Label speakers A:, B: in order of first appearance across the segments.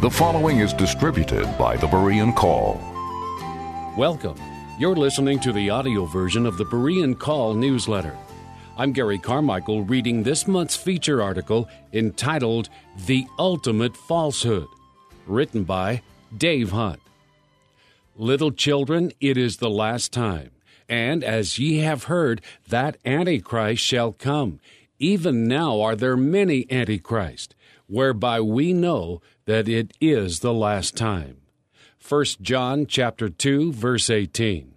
A: The following is distributed by the Berean Call.
B: Welcome. You're listening to the audio version of the Berean Call newsletter. I'm Gary Carmichael reading this month's feature article entitled The Ultimate Falsehood, written by Dave Hunt. Little children, it is the last time, and as ye have heard, that Antichrist shall come. Even now are there many Antichrists, whereby we know that it is the last time. 1 John chapter 2, verse 18.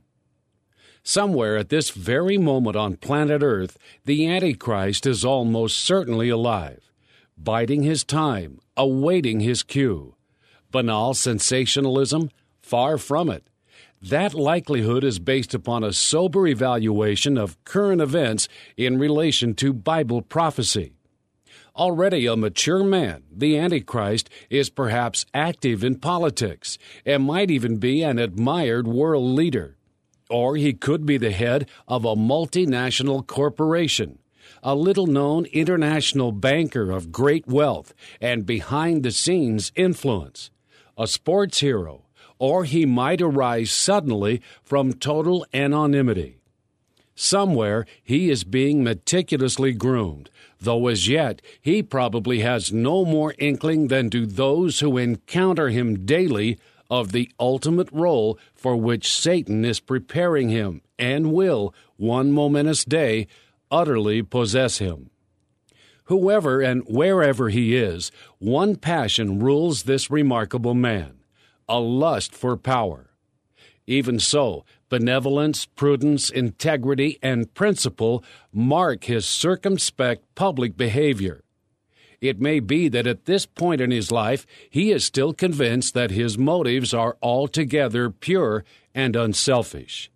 B: Somewhere at this very moment on planet Earth, the Antichrist is almost certainly alive, biding his time, awaiting his cue. Banal sensationalism? Far from it. That likelihood is based upon a sober evaluation of current events in relation to Bible prophecy. Already a mature man, the Antichrist is perhaps active in politics and might even be an admired world leader. Or he could be the head of a multinational corporation, a little-known international banker of great wealth and behind-the-scenes influence, a sports hero, or he might arise suddenly from total anonymity. Somewhere he is being meticulously groomed, though as yet he probably has no more inkling than do those who encounter him daily of the ultimate role for which Satan is preparing him and will, one momentous day, utterly possess him. Whoever and wherever he is, one passion rules this remarkable man, a lust for power. Even so, benevolence, prudence, integrity, and principle mark his circumspect public behavior. It may be that at this point in his life, he is still convinced that his motives are altogether pure and unselfish.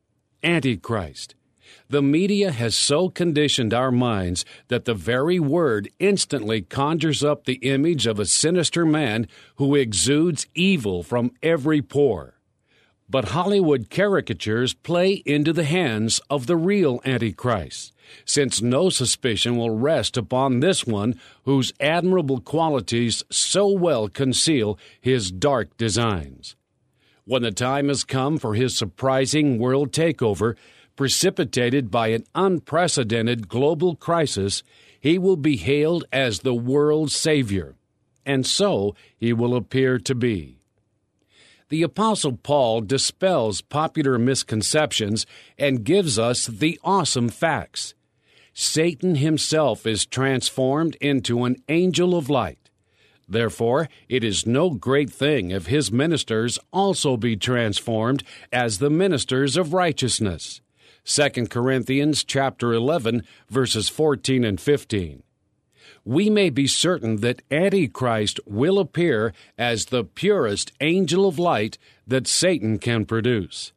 B: Antichrist. The media has so conditioned our minds that the very word instantly conjures up the image of a sinister man who exudes evil from every pore. But Hollywood caricatures play into the hands of the real Antichrist, since no suspicion will rest upon this one whose admirable qualities so well conceal his dark designs. When the time has come for his surprising world takeover, precipitated by an unprecedented global crisis, he will be hailed as the world's savior, and so he will appear to be. The Apostle Paul dispels popular misconceptions and gives us the awesome facts. Satan himself is transformed into an angel of light. Therefore, it is no great thing if his ministers also be transformed as the ministers of righteousness. 2 Corinthians chapter 11, verses 14 and 15. We may be certain that Antichrist will appear as the purest angel of light that Satan can produce.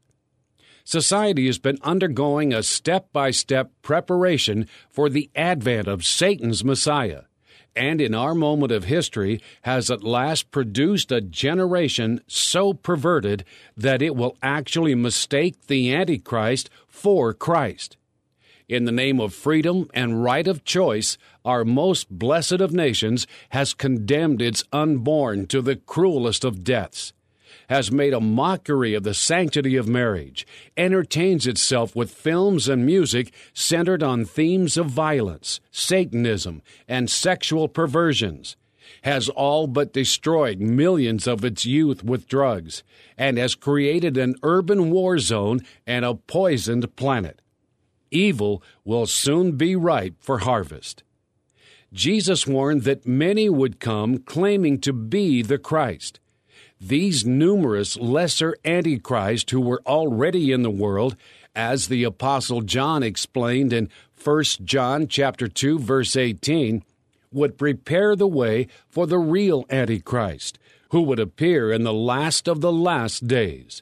B: Society has been undergoing a step-by-step preparation for the advent of Satan's Messiah, and in our moment of history has at last produced a generation so perverted that it will actually mistake the Antichrist for Christ. In the name of freedom and right of choice, our most blessed of nations has condemned its unborn to the cruelest of deaths, has made a mockery of the sanctity of marriage, entertains itself with films and music centered on themes of violence, Satanism, and sexual perversions, has all but destroyed millions of its youth with drugs, and has created an urban war zone and a poisoned planet. Evil will soon be ripe for harvest. Jesus warned that many would come claiming to be the Christ. These numerous lesser antichrists who were already in the world, as the Apostle John explained in 1 John chapter 2, verse 18, would prepare the way for the real Antichrist, who would appear in the last of the last days.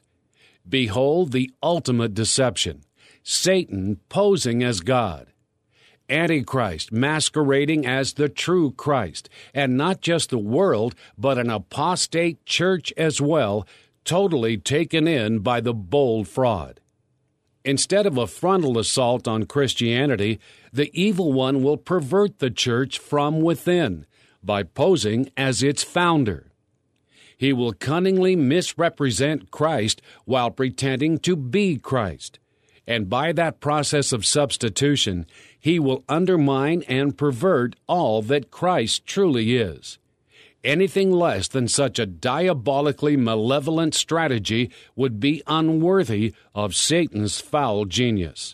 B: Behold the ultimate deception. Satan posing as God. Antichrist masquerading as the true Christ, and not just the world, but an apostate church as well, totally taken in by the bold fraud. Instead of a frontal assault on Christianity, the evil one will pervert the church from within by posing as its founder. He will cunningly misrepresent Christ while pretending to be Christ. And by that process of substitution, he will undermine and pervert all that Christ truly is. Anything less than such a diabolically malevolent strategy would be unworthy of Satan's foul genius.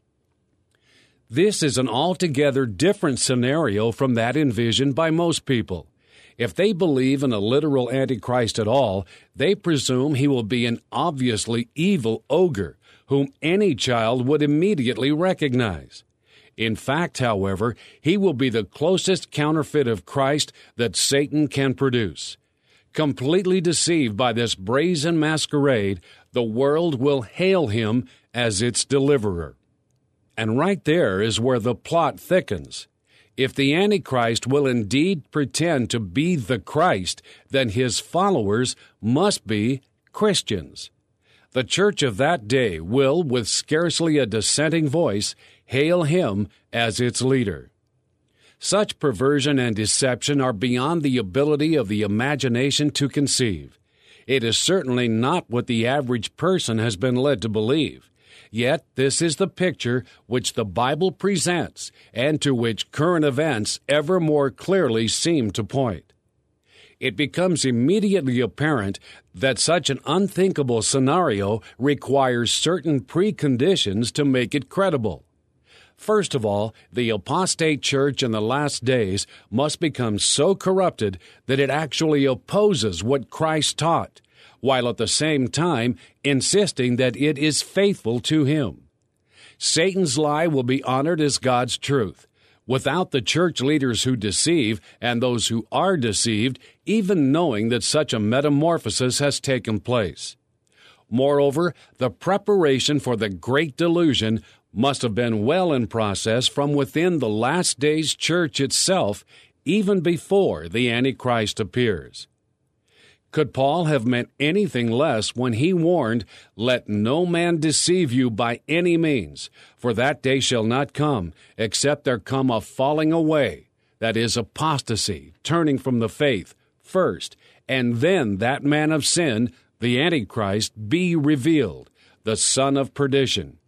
B: This is an altogether different scenario from that envisioned by most people. If they believe in a literal Antichrist at all, they presume he will be an obviously evil ogre whom any child would immediately recognize. In fact, however, he will be the closest counterfeit of Christ that Satan can produce. Completely deceived by this brazen masquerade, the world will hail him as its deliverer. And right there is where the plot thickens. If the Antichrist will indeed pretend to be the Christ, then his followers must be Christians. The church of that day will, with scarcely a dissenting voice, hail him as its leader. Such perversion and deception are beyond the ability of the imagination to conceive. It is certainly not what the average person has been led to believe. Yet this is the picture which the Bible presents and to which current events ever more clearly seem to point. It becomes immediately apparent that such an unthinkable scenario requires certain preconditions to make it credible. First of all, the apostate church in the last days must become so corrupted that it actually opposes what Christ taught, while at the same time insisting that it is faithful to him. Satan's lie will be honored as God's truth. Without the church leaders who deceive and those who are deceived even knowing that such a metamorphosis has taken place. Moreover, the preparation for the great delusion must have been well in process from within the last days church itself, even before the Antichrist appears. Could Paul have meant anything less when he warned, "Let no man deceive you by any means, for that day shall not come, except there come a falling away," that is, apostasy, turning from the faith, first, and then that man of sin, the Antichrist, be revealed, the son of perdition.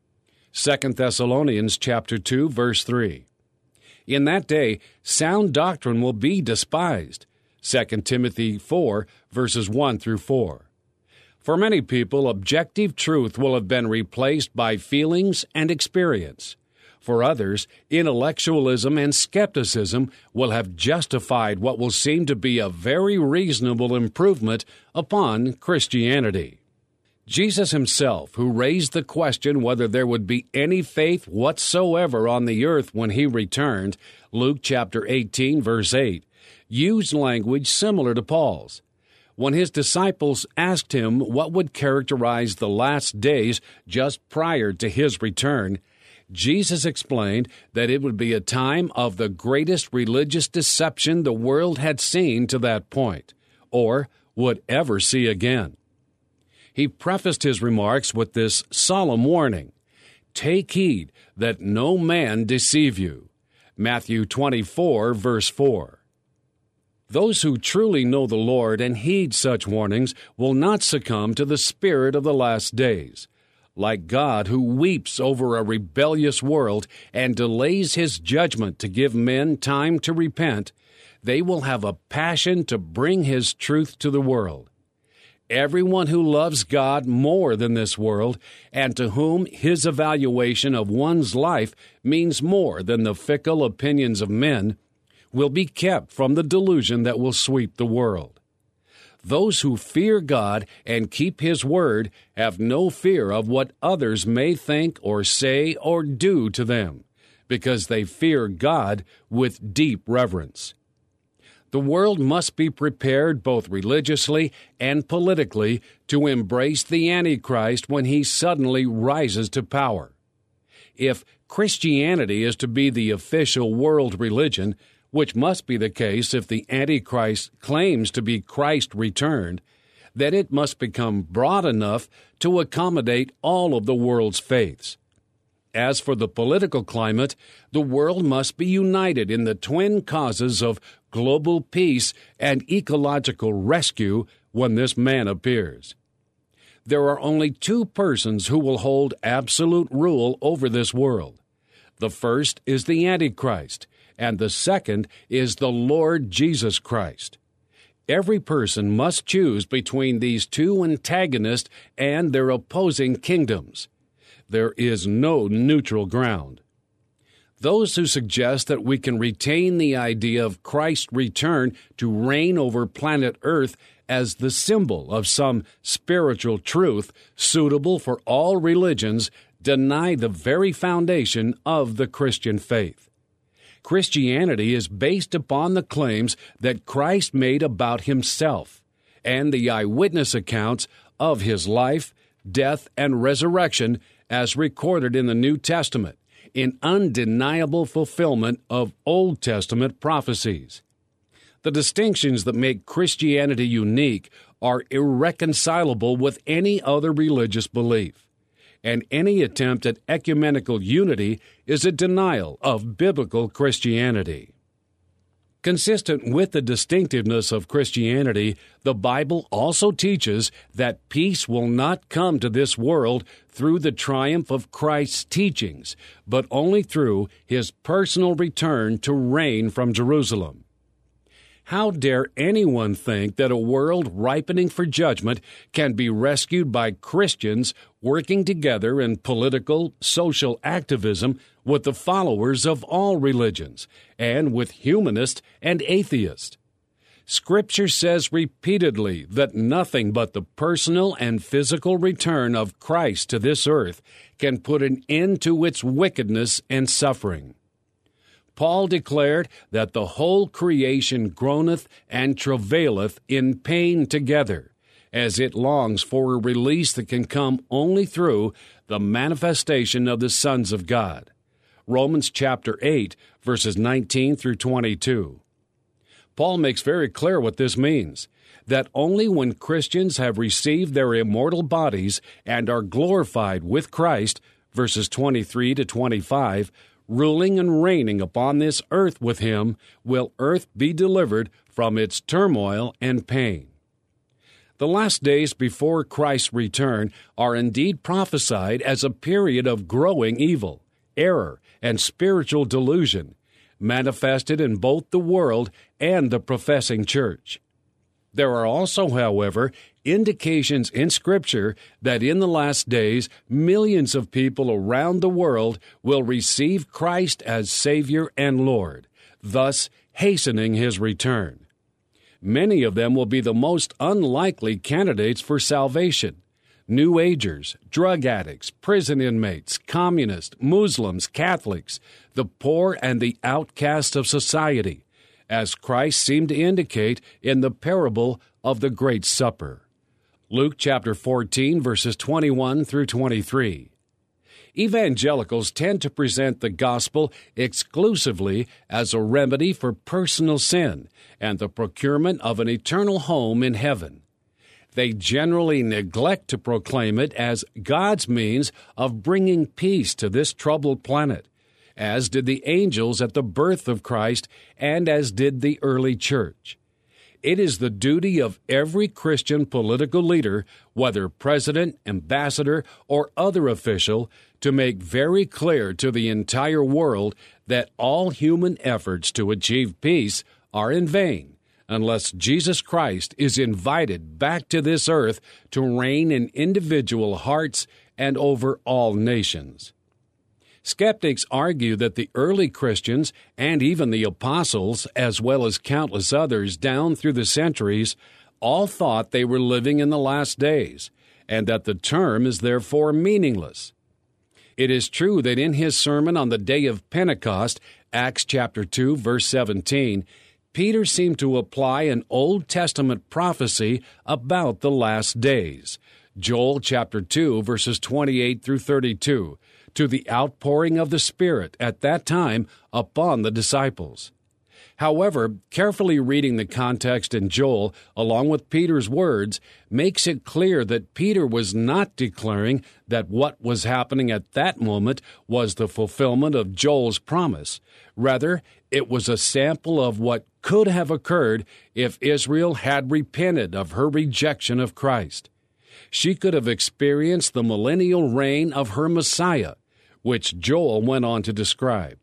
B: 2 Thessalonians chapter 2, verse 3. In that day, sound doctrine will be despised. 2 Timothy 4, verses 1 through 4. For many people, objective truth will have been replaced by feelings and experience. For others, intellectualism and skepticism will have justified what will seem to be a very reasonable improvement upon Christianity. Jesus himself, who raised the question whether there would be any faith whatsoever on the earth when he returned, Luke chapter 18, verse 8, used language similar to Paul's. When his disciples asked him what would characterize the last days just prior to his return, Jesus explained that it would be a time of the greatest religious deception the world had seen to that point, or would ever see again. He prefaced his remarks with this solemn warning, "Take heed that no man deceive you." Matthew 24, verse 4. Those who truly know the Lord and heed such warnings will not succumb to the spirit of the last days. Like God, who weeps over a rebellious world and delays his judgment to give men time to repent, they will have a passion to bring his truth to the world. Everyone who loves God more than this world, and to whom his evaluation of one's life means more than the fickle opinions of men, will be kept from the delusion that will sweep the world. Those who fear God and keep his word have no fear of what others may think or say or do to them, because they fear God with deep reverence. The world must be prepared both religiously and politically to embrace the Antichrist when he suddenly rises to power. If Christianity is to be the official world religion, which must be the case if the Antichrist claims to be Christ returned, then it must become broad enough to accommodate all of the world's faiths. As for the political climate, the world must be united in the twin causes of global peace and ecological rescue when this man appears. There are only two persons who will hold absolute rule over this world. The first is the Antichrist, and the second is the Lord Jesus Christ. Every person must choose between these two antagonists and their opposing kingdoms. There is no neutral ground. Those who suggest that we can retain the idea of Christ's return to reign over planet Earth as the symbol of some spiritual truth suitable for all religions deny the very foundation of the Christian faith. Christianity is based upon the claims that Christ made about himself and the eyewitness accounts of his life, death, and resurrection as recorded in the New Testament, in undeniable fulfillment of Old Testament prophecies. The distinctions that make Christianity unique are irreconcilable with any other religious belief, and any attempt at ecumenical unity is a denial of biblical Christianity. Consistent with the distinctiveness of Christianity, the Bible also teaches that peace will not come to this world through the triumph of Christ's teachings, but only through his personal return to reign from Jerusalem. How dare anyone think that a world ripening for judgment can be rescued by Christians working together in political, social activism with the followers of all religions, and with humanists and atheists? Scripture says repeatedly that nothing but the personal and physical return of Christ to this earth can put an end to its wickedness and suffering. Paul declared that the whole creation groaneth and travaileth in pain together, as it longs for a release that can come only through the manifestation of the sons of God. Romans chapter 8, verses 19 through 22. Paul makes very clear what this means, that only when Christians have received their immortal bodies and are glorified with Christ, verses 23 to 25, ruling and reigning upon this earth with him, will earth be delivered from its turmoil and pain. The last days before Christ's return are indeed prophesied as a period of growing evil, error, and spiritual delusion, manifested in both the world and the professing church. There are also, however, indications in Scripture that in the last days, millions of people around the world will receive Christ as Savior and Lord, thus hastening his return. Many of them will be the most unlikely candidates for salvation: New Agers, drug addicts, prison inmates, communists, Muslims, Catholics, the poor and the outcasts of society, as Christ seemed to indicate in the parable of the Great Supper. Luke chapter 14, verses 21 through 23. Evangelicals tend to present the gospel exclusively as a remedy for personal sin and the procurement of an eternal home in heaven. They generally neglect to proclaim it as God's means of bringing peace to this troubled planet, as did the angels at the birth of Christ and as did the early church. It is the duty of every Christian political leader, whether president, ambassador, or other official, to make very clear to the entire world that all human efforts to achieve peace are in vain unless Jesus Christ is invited back to this earth to reign in individual hearts and over all nations. Skeptics argue that the early Christians and even the apostles, as well as countless others down through the centuries, all thought they were living in the last days, and that the term is therefore meaningless. It is true that in his sermon on the day of Pentecost, Acts chapter 2, verse 17, Peter seemed to apply an Old Testament prophecy about the last days, Joel chapter 2, verses 28 through 32, to the outpouring of the Spirit at that time upon the disciples. However, carefully reading the context in Joel, along with Peter's words, makes it clear that Peter was not declaring that what was happening at that moment was the fulfillment of Joel's promise. Rather, it was a sample of what could have occurred if Israel had repented of her rejection of Christ. She could have experienced the millennial reign of her Messiah, which Joel went on to describe.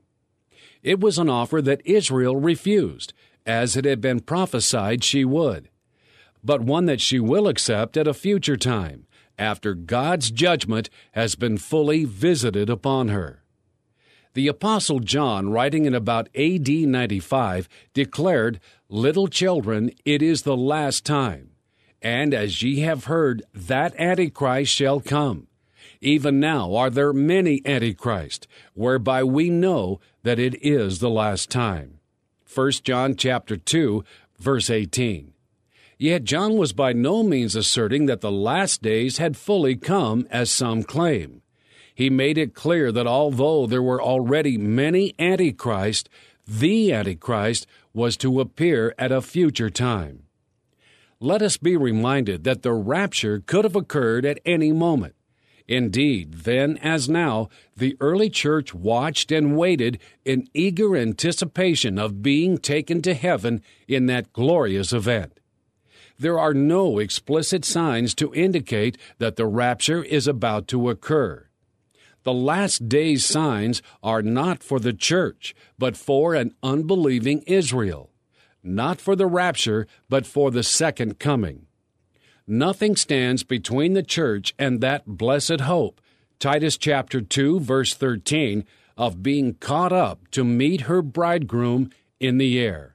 B: It was an offer that Israel refused, as it had been prophesied she would, but one that she will accept at a future time, after God's judgment has been fully visited upon her. The Apostle John, writing in about A.D. 95, declared, "Little children, it is the last time. And as ye have heard, that Antichrist shall come. Even now are there many Antichrists, whereby we know that it is the last time." 1 John chapter 2, verse 18. Yet John was by no means asserting that the last days had fully come, as some claim. He made it clear that although there were already many Antichrists, the Antichrist was to appear at a future time. Let us be reminded that the rapture could have occurred at any moment. Indeed, then as now, the early church watched and waited in eager anticipation of being taken to heaven in that glorious event. There are no explicit signs to indicate that the rapture is about to occur. The last days signs are not for the church, but for an unbelieving Israel. Not for the rapture, but for the second coming. Nothing stands between the church and that blessed hope, Titus chapter 2, verse 13, of being caught up to meet her bridegroom in the air.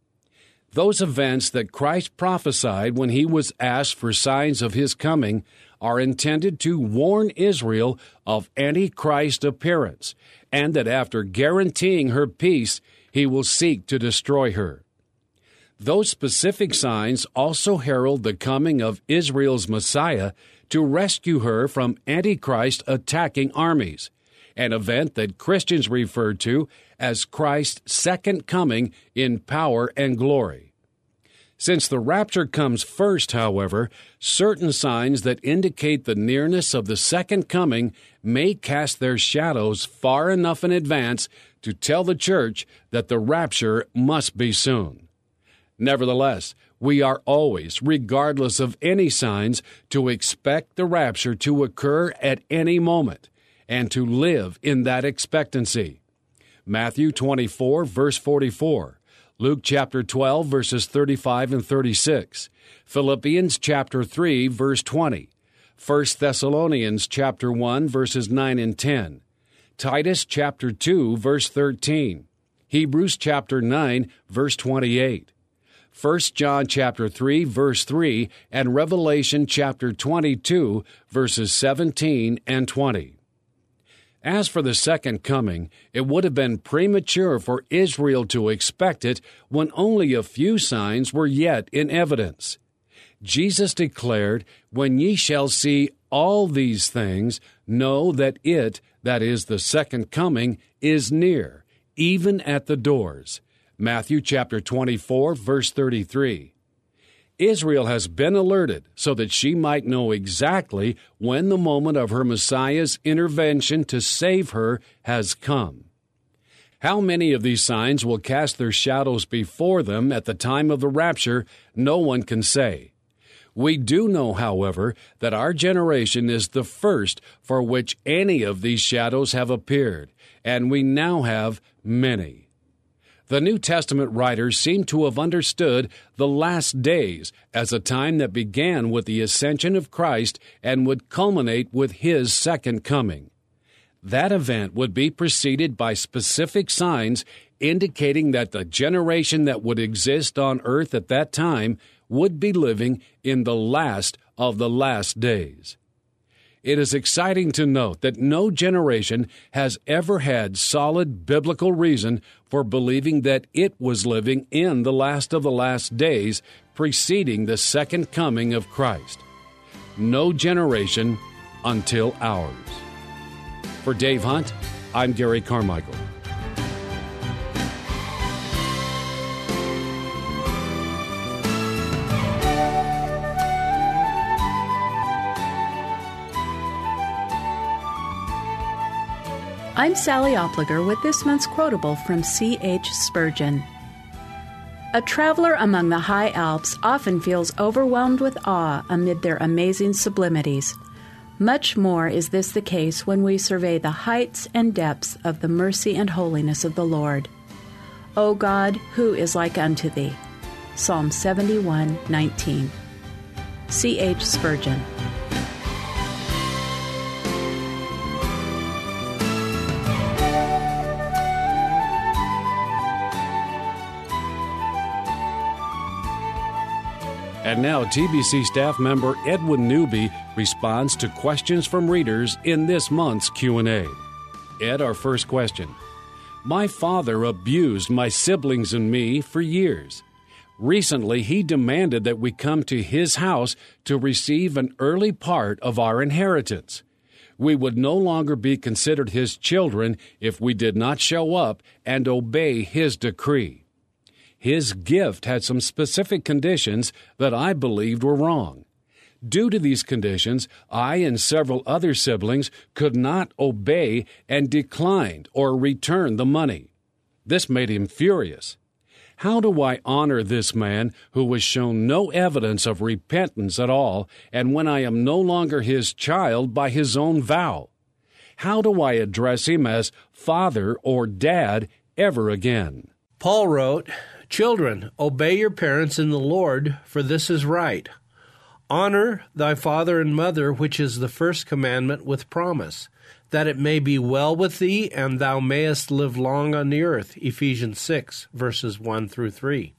B: Those events that Christ prophesied when he was asked for signs of his coming are intended to warn Israel of Antichrist appearance, and that after guaranteeing her peace, he will seek to destroy her. Those specific signs also herald the coming of Israel's Messiah to rescue her from Antichrist attacking armies, an event that Christians refer to as Christ's second coming in power and glory. Since the rapture comes first, however, certain signs that indicate the nearness of the second coming may cast their shadows far enough in advance to tell the church that the rapture must be soon. Nevertheless, we are always, regardless of any signs, to expect the rapture to occur at any moment, and to live in that expectancy. Matthew 24, verse 44, Luke chapter 12, verses 35 and 36, Philippians chapter 3, verse 20, 1 Thessalonians chapter 1, verses 9 and 10, Titus chapter 2, verse 13, Hebrews chapter 9, verse 28, 1 John chapter 3, verse 3, and Revelation chapter 22, verses 17 and 20. As for the second coming, it would have been premature for Israel to expect it when only a few signs were yet in evidence. Jesus declared, "When ye shall see all these things, know that it, that is the second coming, is near, even at the doors." Matthew chapter 24, verse 33. Israel has been alerted so that she might know exactly when the moment of her Messiah's intervention to save her has come. How many of these signs will cast their shadows before them at the time of the rapture, no one can say. We do know, however, that our generation is the first for which any of these shadows have appeared, and we now have many. The New Testament writers seem to have understood the last days as a time that began with the ascension of Christ and would culminate with his second coming. That event would be preceded by specific signs indicating that the generation that would exist on earth at that time would be living in the last of the last days. It is exciting to note that no generation has ever had solid biblical reason for believing that it was living in the last of the last days preceding the second coming of Christ. No generation until ours. For Dave Hunt, I'm Gary Carmichael.
C: I'm Sally Opliger with this month's quotable from C.H. Spurgeon. A traveler among the high Alps often feels overwhelmed with awe amid their amazing sublimities. Much more is this the case when we survey the heights and depths of the mercy and holiness of the Lord. O God, who is like unto thee? Psalm 71:19. C.H. Spurgeon.
B: And now TBC staff member Edwin Newby responds to questions from readers in this month's Q&A. Ed, our first question. My father abused my siblings and me for years. Recently, he demanded that we come to his house to receive an early part of our inheritance. We would no longer be considered his children if we did not show up and obey his decree. His gift had some specific conditions that I believed were wrong. Due to these conditions, I and several other siblings could not obey and declined or return the money. This made him furious. How do I honor this man who has shown no evidence of repentance at all, and when I am no longer his child by his own vow? How do I address him as father or dad ever again?
D: Paul wrote, "Children, obey your parents in the Lord, for this is right. Honor thy father and mother, which is the first commandment with promise, that it may be well with thee, and thou mayest live long on the earth." Ephesians 6, verses 1 through 3.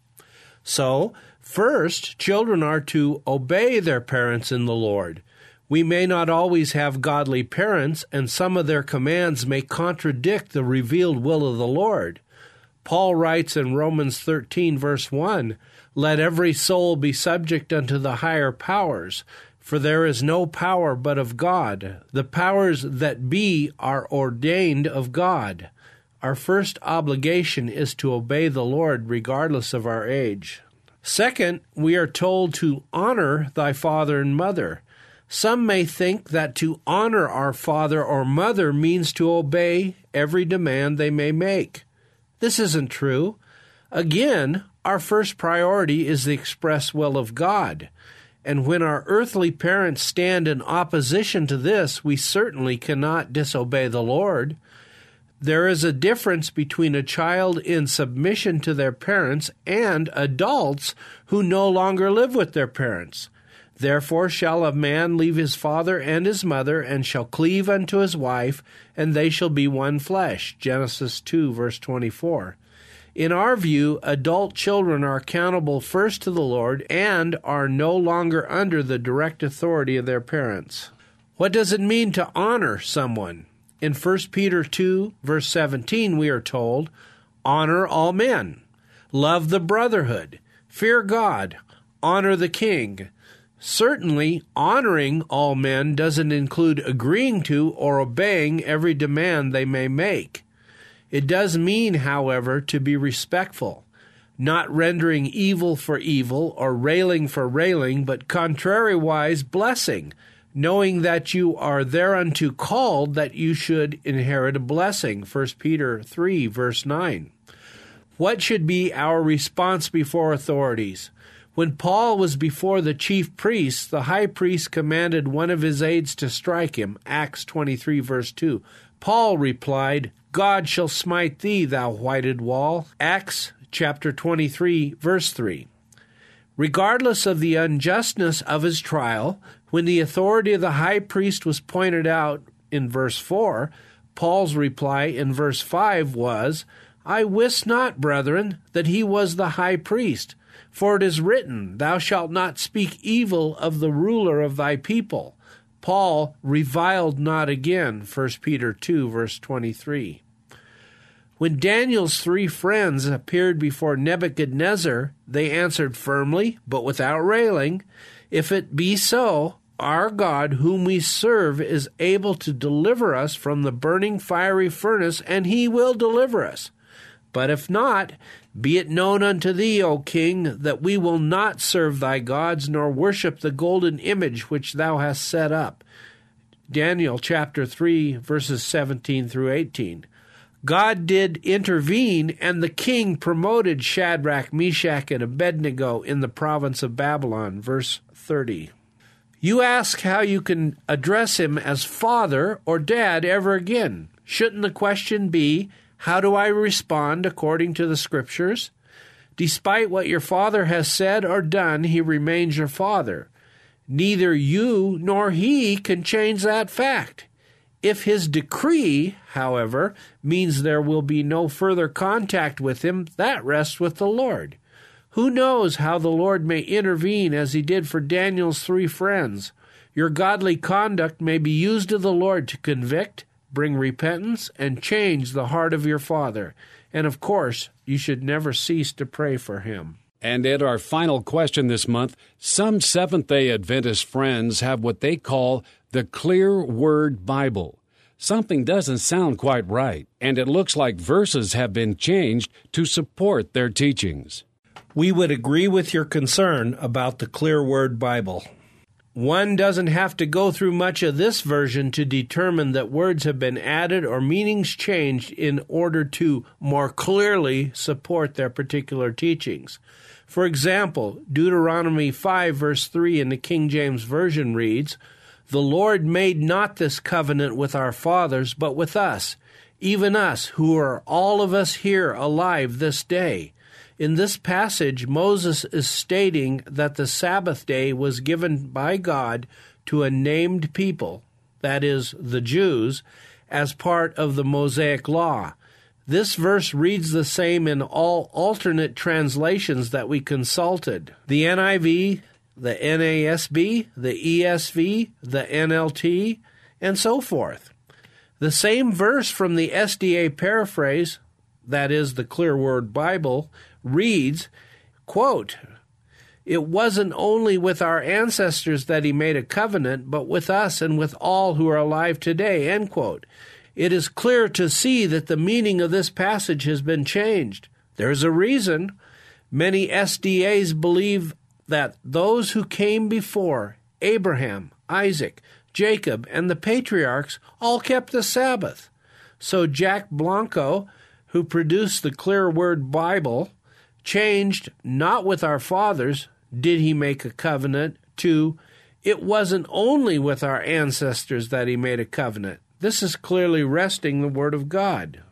D: So, first, children are to obey their parents in the Lord. We may not always have godly parents, and some of their commands may contradict the revealed will of the Lord. Paul writes in Romans 13, verse 1, "Let every soul be subject unto the higher powers, for there is no power but of God. The powers that be are ordained of God." Our first obligation is to obey the Lord regardless of our age. Second, we are told to honor thy father and mother. Some may think that to honor our father or mother means to obey every demand they may make. This isn't true. Again, our first priority is the express will of God. And when our earthly parents stand in opposition to this, we certainly cannot disobey the Lord. There is a difference between a child in submission to their parents and adults who no longer live with their parents. Therefore shall a man leave his father and his mother, and shall cleave unto his wife, and they shall be one flesh. Genesis 2, verse 24. In our view, adult children are accountable first to the Lord and are no longer under the direct authority of their parents. What does it mean to honor someone? In 1 Peter 2, verse 17, we are told, "Honor all men, love the brotherhood, fear God, honor the king." Certainly, honoring all men doesn't include agreeing to or obeying every demand they may make. It does mean, however, to be respectful, not rendering evil for evil or railing for railing, but contrariwise blessing, knowing that you are thereunto called that you should inherit a blessing. 1 Peter 3, verse 9. What should be our response before authorities? When Paul was before the chief priests, the high priest commanded one of his aides to strike him, Acts 23, verse 2. Paul replied, "God shall smite thee, thou whited wall," Acts chapter 23, verse 3. Regardless of the unjustness of his trial, when the authority of the high priest was pointed out in verse 4, Paul's reply in verse 5 was, "I wist not, brethren, that he was the high priest. For it is written, Thou shalt not speak evil of the ruler of thy people." Paul reviled not again, 1 Peter 2, verse 23. When Daniel's 3 friends appeared before Nebuchadnezzar, they answered firmly, but without railing, "If it be so, our God whom we serve is able to deliver us from the burning fiery furnace, and he will deliver us. But if not, be it known unto thee, O king, that we will not serve thy gods, nor worship the golden image which thou hast set up." Daniel chapter 3, verses 17 through 18. God did intervene, and the king promoted Shadrach, Meshach, and Abednego in the province of Babylon. Verse 30. You ask how you can address him as father or dad ever again. Shouldn't the question be, how do I respond according to the Scriptures? Despite what your father has said or done, he remains your father. Neither you nor he can change that fact. If his decree, however, means there will be no further contact with him, that rests with the Lord. Who knows how the Lord may intervene as he did for Daniel's 3 friends? Your godly conduct may be used of the Lord to convict, bring repentance, and change the heart of your father. And of course, you should never cease to pray for him.
B: And at our final question this month, some Seventh-day Adventist friends have what they call the Clear Word Bible. Something doesn't sound quite right, and it looks like verses have been changed to support their teachings.
D: We would agree with your concern about the Clear Word Bible. One doesn't have to go through much of this version to determine that words have been added or meanings changed in order to more clearly support their particular teachings. For example, Deuteronomy 5, verse 3 in the King James Version reads, The Lord made not this covenant with our fathers, but with us, even us, who are all of us here alive this day. In this passage, Moses is stating that the Sabbath day was given by God to a named people, that is, the Jews, as part of the Mosaic Law. This verse reads the same in all alternate translations that we consulted. The NIV, the NASB, the ESV, the NLT, and so forth. The same verse from the SDA paraphrase, that is, the Clear Word Bible, reads, quote, It wasn't only with our ancestors that he made a covenant, but with us and with all who are alive today, end quote. It is clear to see that the meaning of this passage has been changed. There's a reason. Many SDAs believe that those who came before, Abraham, Isaac, Jacob, and the patriarchs, all kept the Sabbath. So Jack Blanco, who produced the Clear Word Bible, changed, not with our fathers did he make a covenant, to, it wasn't only with our ancestors that he made a covenant. This is clearly wresting the Word of God.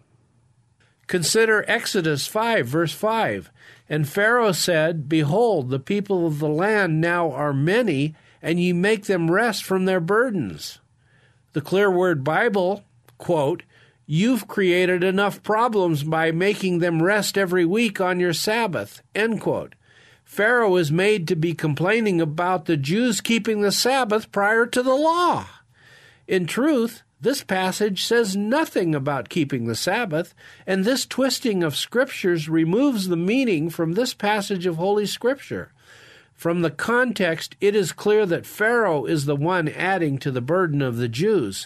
D: Consider Exodus 5, verse 5. And Pharaoh said, Behold, the people of the land now are many, and ye make them rest from their burdens. The Clear Word Bible, quote, You've created enough problems by making them rest every week on your Sabbath, end quote. Pharaoh is made to be complaining about the Jews keeping the Sabbath prior to the law. In truth, this passage says nothing about keeping the Sabbath, and this twisting of Scriptures removes the meaning from this passage of Holy Scripture. From the context, it is clear that Pharaoh is the one adding to the burden of the Jews.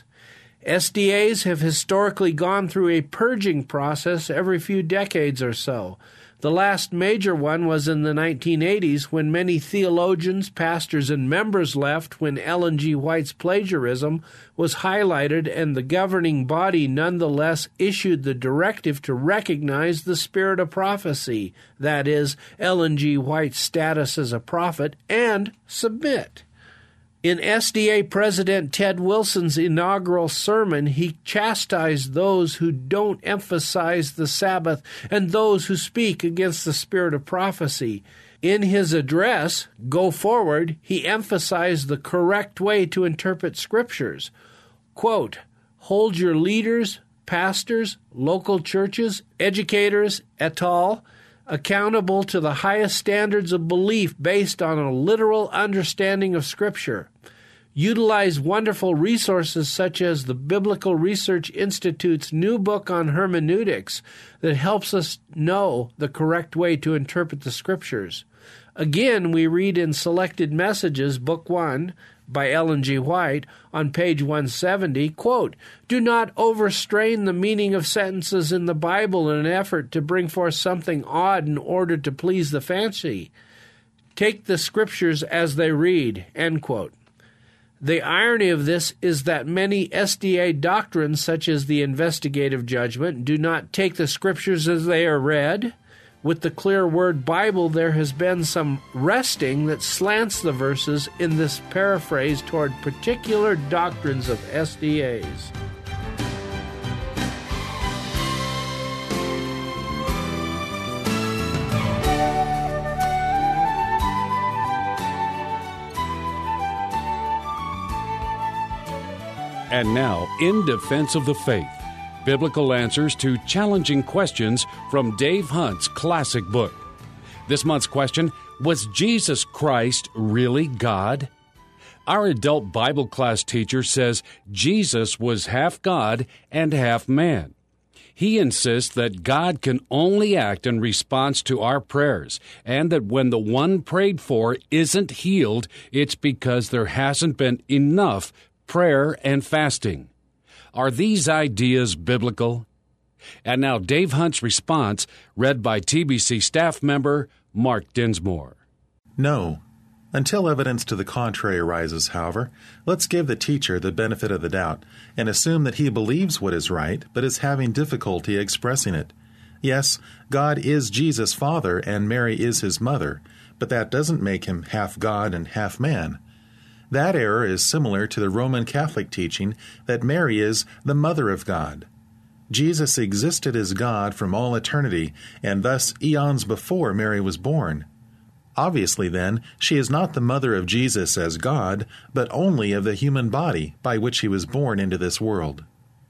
D: SDAs have historically gone through a purging process every few decades or so. The last major one was in the 1980s when many theologians, pastors, and members left when Ellen G. White's plagiarism was highlighted, and the governing body nonetheless issued the directive to recognize the spirit of prophecy, that is, Ellen G. White's status as a prophet, and submit. In SDA President Ted Wilson's inaugural sermon, he chastised those who don't emphasize the Sabbath and those who speak against the spirit of prophecy. In his address, Go Forward, he emphasized the correct way to interpret Scriptures. Quote, Hold your leaders, pastors, local churches, educators, et al., accountable to the highest standards of belief based on a literal understanding of Scripture. Utilize wonderful resources such as the Biblical Research Institute's new book on hermeneutics that helps us know the correct way to interpret the Scriptures. Again, we read in Selected Messages, Book 1, by Ellen G. White, on page 170, quote, Do not overstrain the meaning of sentences in the Bible in an effort to bring forth something odd in order to please the fancy. Take the Scriptures as they read, end quote. The irony of this is that many SDA doctrines, such as the investigative judgment, do not take the Scriptures as they are read. With the clear word Bible, there has been some wresting that slants the verses in this paraphrase toward particular doctrines of SDAs.
B: And now, In Defense of the Faith, biblical answers to challenging questions from Dave Hunt's classic book. This month's question, was Jesus Christ really God? Our adult Bible class teacher says Jesus was half God and half man. He insists that God can only act in response to our prayers, and that when the one prayed for isn't healed, it's because there hasn't been enough prayer and fasting. Are these ideas biblical? And now Dave Hunt's response, read by TBC staff member Mark Dinsmore.
E: No. Until evidence to the contrary arises, however, let's give the teacher the benefit of the doubt and assume that he believes what is right but is having difficulty expressing it. Yes, God is Jesus' Father and Mary is his mother, but that doesn't make him half God and half man. That error is similar to the Roman Catholic teaching that Mary is the Mother of God. Jesus existed as God from all eternity, and thus eons before Mary was born. Obviously, then, she is not the mother of Jesus as God, but only of the human body by which he was born into this world.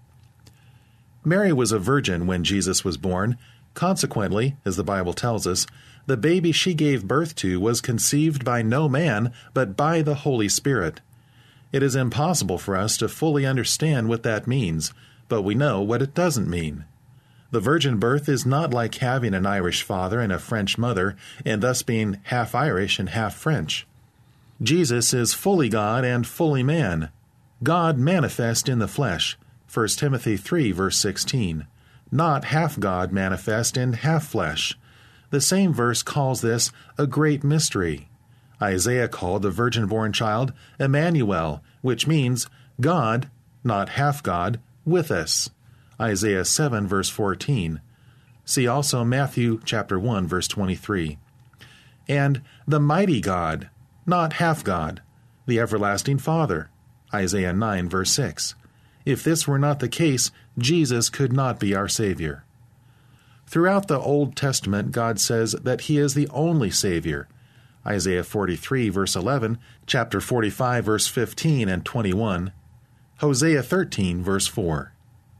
E: Mary was a virgin when Jesus was born. Consequently, as the Bible tells us, the baby she gave birth to was conceived by no man, but by the Holy Spirit. It is impossible for us to fully understand what that means, but we know what it doesn't mean. The virgin birth is not like having an Irish father and a French mother, and thus being half Irish and half French. Jesus is fully God and fully man. God manifest in the flesh, 1 Timothy 3, verse 16. Not half God manifest in half flesh. The same verse calls this a great mystery. Isaiah called the virgin-born child Emmanuel, which means God, not half God, with us. Isaiah 7, verse 14. See also Matthew chapter 1, verse 23. And the mighty God, not half God, the everlasting Father. Isaiah 9, verse 6. If this were not the case, Jesus could not be our Savior. Throughout the Old Testament, God says that he is the only Savior. Isaiah 43, verse 11, chapter 45, verse 15 and 21, Hosea 13, verse 4.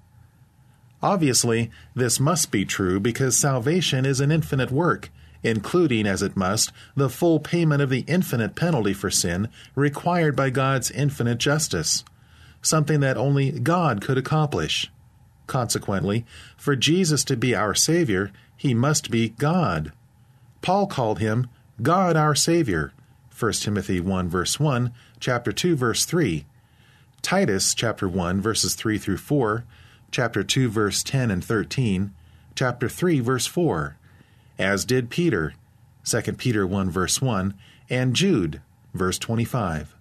E: Obviously, this must be true because salvation is an infinite work, including, as it must, the full payment of the infinite penalty for sin required by God's infinite justice, something that only God could accomplish. Consequently, for Jesus to be our Savior, he must be God. Paul called him God our Savior, 1 Timothy 1, verse 1, chapter 2, verse 3, Titus chapter 1, verses 3 through 4, chapter 2, verse 10 and 13, chapter 3, verse 4, as did Peter, 2 Peter 1, verse 1, and Jude, verse 25.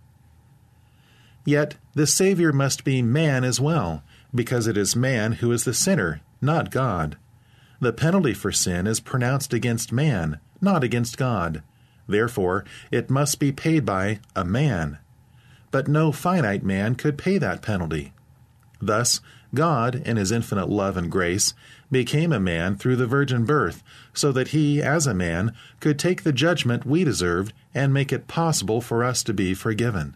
E: Yet the Savior must be man as well, because it is man who is the sinner, not God. The penalty for sin is pronounced against man, not against God. Therefore, it must be paid by a man. But no finite man could pay that penalty. Thus, God, in his infinite love and grace, became a man through the virgin birth, so that he, as a man, could take the judgment we deserved and make it possible for us to be forgiven.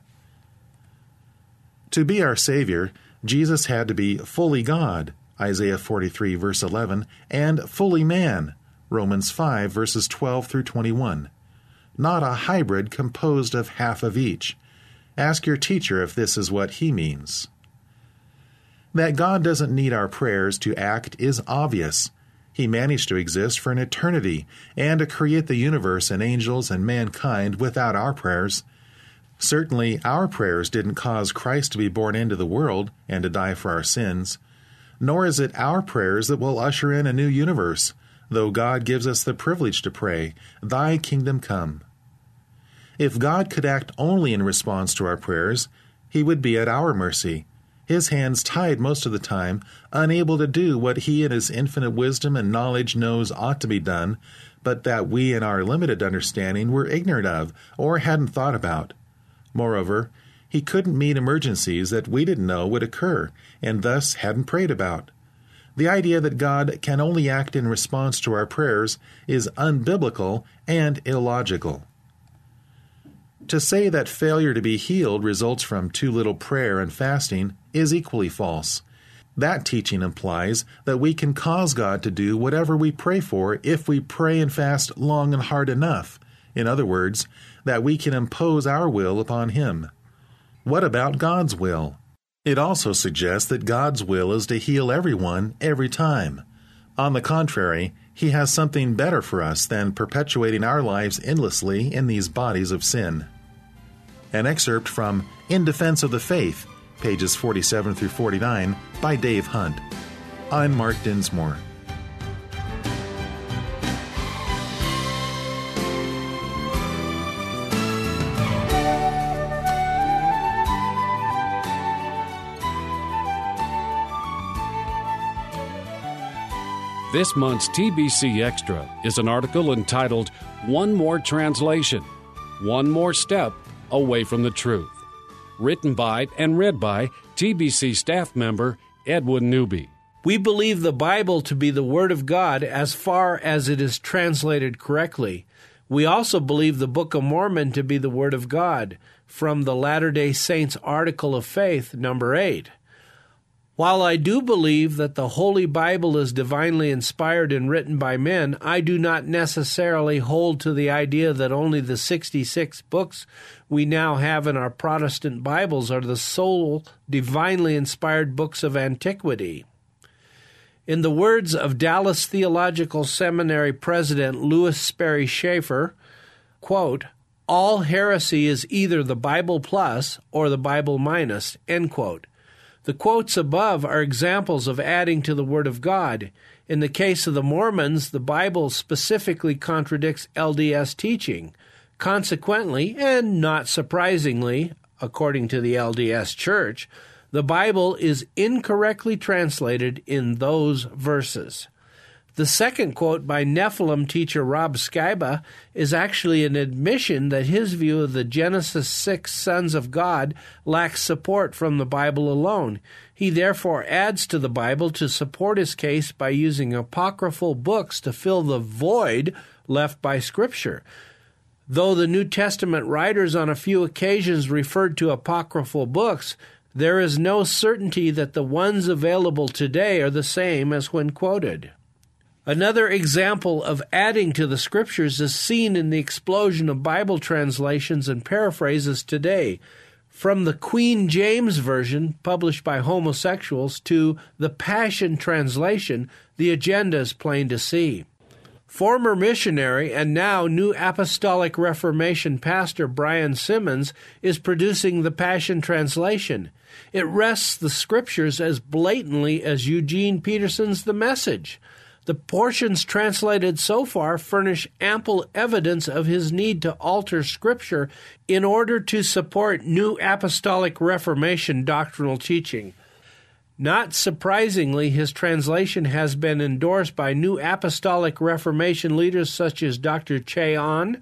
E: To be our Savior, Jesus had to be fully God, Isaiah 43, verse 11, and fully man, Romans 5, verses 12 through 21. Not a hybrid composed of half of each. Ask your teacher if this is what he means. That God doesn't need our prayers to act is obvious. He managed to exist for an eternity and to create the universe and angels and mankind without our prayers. Certainly, our prayers didn't cause Christ to be born into the world and to die for our sins. Nor is it our prayers that will usher in a new universe, though God gives us the privilege to pray, "Thy kingdom come." If God could act only in response to our prayers, He would be at our mercy, his hands tied most of the time, unable to do what he in his infinite wisdom and knowledge knows ought to be done, but that we in our limited understanding were ignorant of or hadn't thought about. Moreover, he couldn't meet emergencies that we didn't know would occur and thus hadn't prayed about. The idea that God can only act in response to our prayers is unbiblical and illogical. To say that failure to be healed results from too little prayer and fasting is equally false. That teaching implies that we can cause God to do whatever we pray for if we pray and fast long and hard enough. In other words, that we can impose our will upon Him. What about God's will? It also suggests that God's will is to heal everyone every time. On the contrary, He has something better for us than perpetuating our lives endlessly in these bodies of sin. An excerpt from In Defense of the Faith, pages 47 through 49, by Dave Hunt. I'm Mark Dinsmore.
B: This month's TBC Extra is an article entitled One More Translation, One More Step Away from the Truth, written by and read by TBC staff member Edwin Newby.
D: We believe the Bible to be the Word of God as far as it is translated correctly. We also believe the Book of Mormon to be the Word of God, from the Latter-day Saints Article of Faith, number 8. While I do believe that the Holy Bible is divinely inspired and written by men, I do not necessarily hold to the idea that only the 66 books we now have in our Protestant Bibles are the sole divinely inspired books of antiquity. In the words of Dallas Theological Seminary President Louis Sperry Schaeffer, quote, "All heresy is either the Bible plus or the Bible minus," end quote. The quotes above are examples of adding to the Word of God. In the case of the Mormons, the Bible specifically contradicts LDS teaching. Consequently, and not surprisingly, according to the LDS Church, the Bible is incorrectly translated in those verses. The second quote by Nephilim teacher Rob Skiba is actually an admission that his view of the Genesis 6 sons of God lacks support from the Bible alone. He therefore adds to the Bible to support his case by using apocryphal books to fill the void left by Scripture. Though the New Testament writers on a few occasions referred to apocryphal books, there is no certainty that the ones available today are the same as when quoted. Another example of adding to the Scriptures is seen in the explosion of Bible translations and paraphrases today, from the Queen James Version, published by homosexuals, to the Passion Translation. The agenda is plain to see. Former missionary and now New Apostolic Reformation pastor Brian Simmons is producing the Passion Translation. It wrests the Scriptures as blatantly as Eugene Peterson's The Message. The portions translated so far furnish ample evidence of his need to alter Scripture in order to support New Apostolic Reformation doctrinal teaching. Not surprisingly, his translation has been endorsed by New Apostolic Reformation leaders such as Dr. Che Ahn,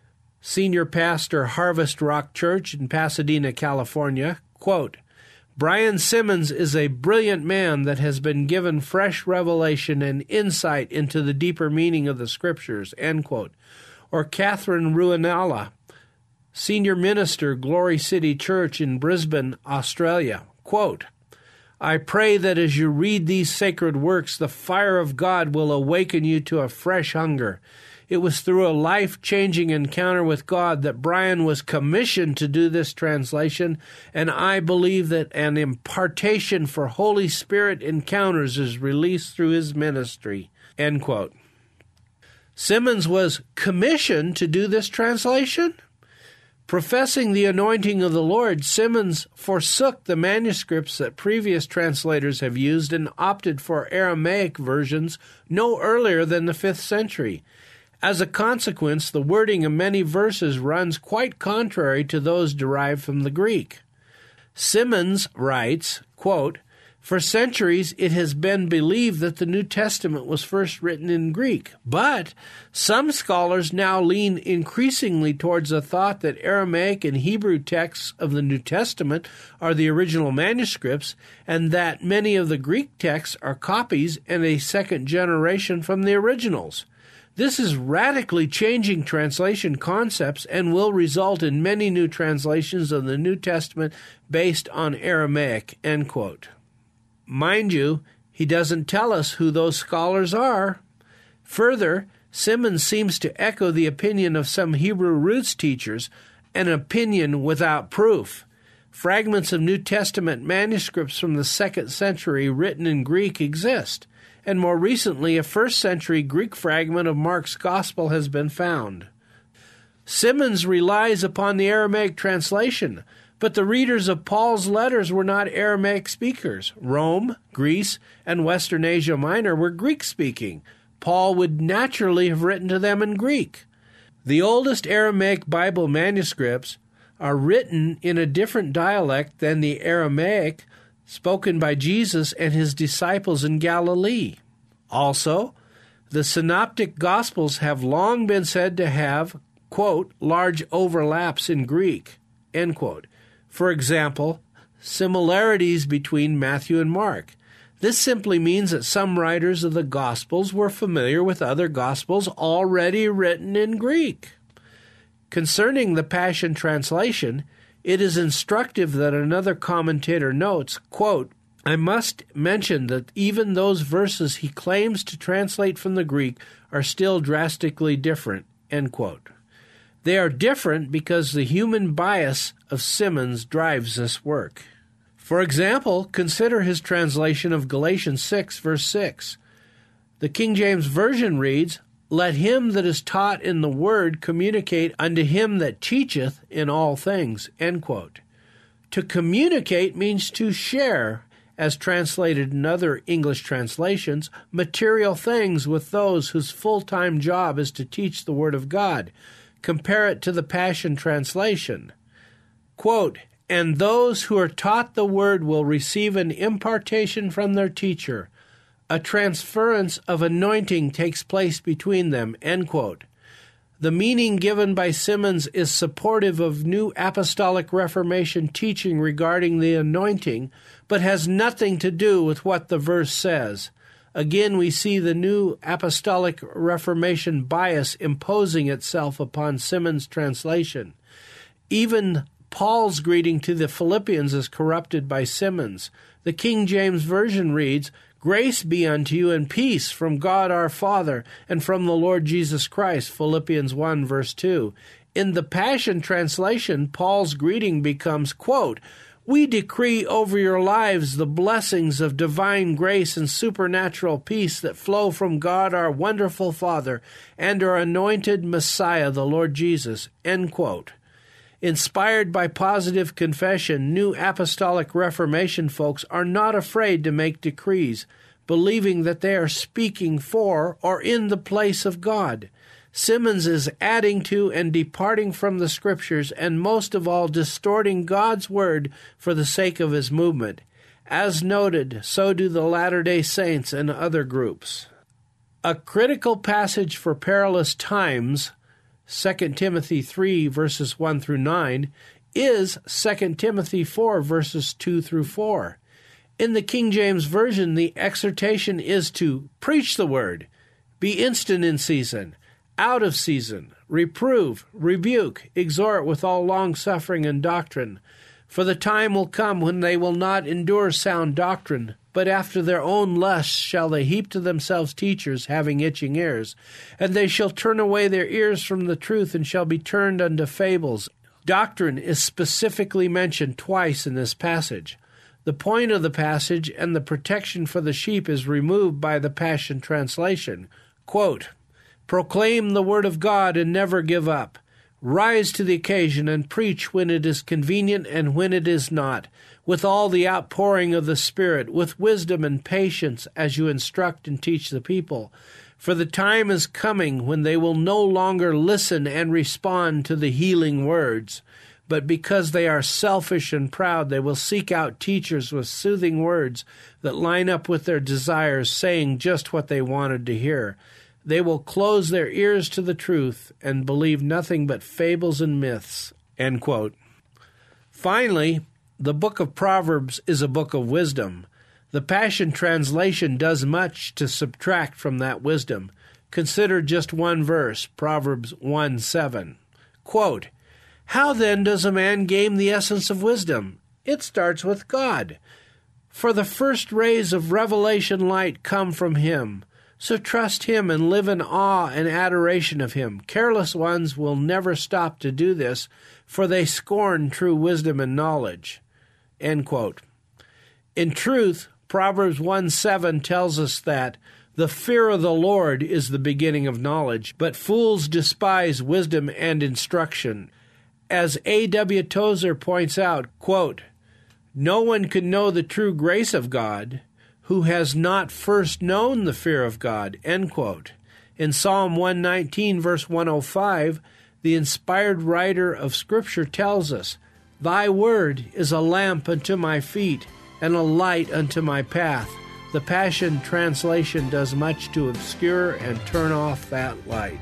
D: senior pastor, Harvest Rock Church in Pasadena, California. Quote, "Brian Simmons is a brilliant man that has been given fresh revelation and insight into the deeper meaning of the Scriptures," end quote. Or Catherine Ruanala, senior minister, Glory City Church in Brisbane, Australia. Quote, "I pray that as you read these sacred works, the fire of God will awaken you to a fresh hunger. It was through a life-changing encounter with God that Brian was commissioned to do this translation, and I believe that an impartation for Holy Spirit encounters is released through his ministry." End quote. Simmons was commissioned to do this translation? Professing the anointing of the Lord, Simmons forsook the manuscripts that previous translators have used and opted for Aramaic versions no earlier than the 5th century. As a consequence, the wording of many verses runs quite contrary to those derived from the Greek. Simmons writes, quote, "For centuries it has been believed that the New Testament was first written in Greek, but some scholars now lean increasingly towards the thought that Aramaic and Hebrew texts of the New Testament are the original manuscripts, and that many of the Greek texts are copies and a second generation from the originals. This is radically changing translation concepts and will result in many new translations of the New Testament based on Aramaic," end quote. Mind you, he doesn't tell us who those scholars are. Further, Simmons seems to echo the opinion of some Hebrew roots teachers, an opinion without proof. Fragments of New Testament manuscripts from the 2nd century written in Greek exist, and more recently a 1st century Greek fragment of Mark's Gospel has been found. Simmons relies upon the Aramaic translation, but the readers of Paul's letters were not Aramaic speakers. Rome, Greece, and Western Asia Minor were Greek-speaking. Paul would naturally have written to them in Greek. The oldest Aramaic Bible manuscripts are written in a different dialect than the Aramaic spoken by Jesus and his disciples in Galilee. Also, the Synoptic Gospels have long been said to have, quote, "large overlaps in Greek," end quote. For example, similarities between Matthew and Mark. This simply means that some writers of the Gospels were familiar with other Gospels already written in Greek. Concerning the Passion Translation, it is instructive that another commentator notes, quote, "I must mention that even those verses he claims to translate from the Greek are still drastically different," end quote. They are different because the human bias of Simmons drives this work. For example, consider his translation of Galatians 6, verse 6. The King James Version reads, "Let him that is taught in the word communicate unto him that teacheth in all things," end quote. To communicate means to share, as translated in other English translations, material things with those whose full-time job is to teach the Word of God. Compare it to the Passion Translation. Quote, "And those who are taught the Word will receive an impartation from their teacher. A transference of anointing takes place between them," end quote. The meaning given by Simmons is supportive of New Apostolic Reformation teaching regarding the anointing, but has nothing to do with what the verse says. Again, we see the New Apostolic Reformation bias imposing itself upon Simmons' translation. Even Paul's greeting to the Philippians is corrupted by Simmons. The King James Version reads, "Grace be unto you and peace from God our Father and from the Lord Jesus Christ," Philippians 1, verse 2. In the Passion Translation, Paul's greeting becomes, quote, "We decree over your lives the blessings of divine grace and supernatural peace that flow from God our wonderful Father and our anointed Messiah, the Lord Jesus," end quote. Inspired by positive confession, New Apostolic Reformation folks are not afraid to make decrees, believing that they are speaking for or in the place of God. Simmons is adding to and departing from the Scriptures, and most of all distorting God's Word for the sake of his movement. As noted, so do the Latter-day Saints and other groups. A critical passage for perilous times, 2 Timothy 3, verses 1 through 9, is 2 Timothy 4, verses 2 through 4. In the King James Version, the exhortation is to preach the Word, be instant in season, out of season, reprove, rebuke, exhort with all longsuffering and doctrine. For the time will come when they will not endure sound doctrine, but after their own lusts shall they heap to themselves teachers having itching ears. And they shall turn away their ears from the truth and shall be turned unto fables. Doctrine is specifically mentioned twice in this passage. The point of the passage and the protection for the sheep is removed by the Passion Translation. Quote, "Proclaim the word of God and never give up. Rise to the occasion and preach when it is convenient and when it is not, with all the outpouring of the Spirit, with wisdom and patience as you instruct and teach the people. For the time is coming when they will no longer listen and respond to the healing words, But because they are selfish and proud, they will seek out teachers with soothing words that line up with their desires, saying just what they wanted to hear. They will close their ears to the truth and believe nothing but fables and myths." End quote. Finally, the book of Proverbs is a book of wisdom. The Passion Translation does much to subtract from that wisdom. Consider just one verse, Proverbs 1:7. Quote, "How then does a man gain the essence of wisdom? It starts with God. For the first rays of revelation light come from Him. So trust Him and live in awe and adoration of Him. Careless ones will never stop to do this, for they scorn true wisdom and knowledge." End quote. In truth, Proverbs 1:7 tells us that the fear of the Lord is the beginning of knowledge, but fools despise wisdom and instruction. As A.W. Tozer points out, quote, "No one can know the true grace of God who has not first known the fear of God." End quote. In Psalm 119, verse 105, the inspired writer of Scripture tells us, "Thy word is a lamp unto my feet and a light unto my path." The Passion Translation does much to obscure and turn off that light.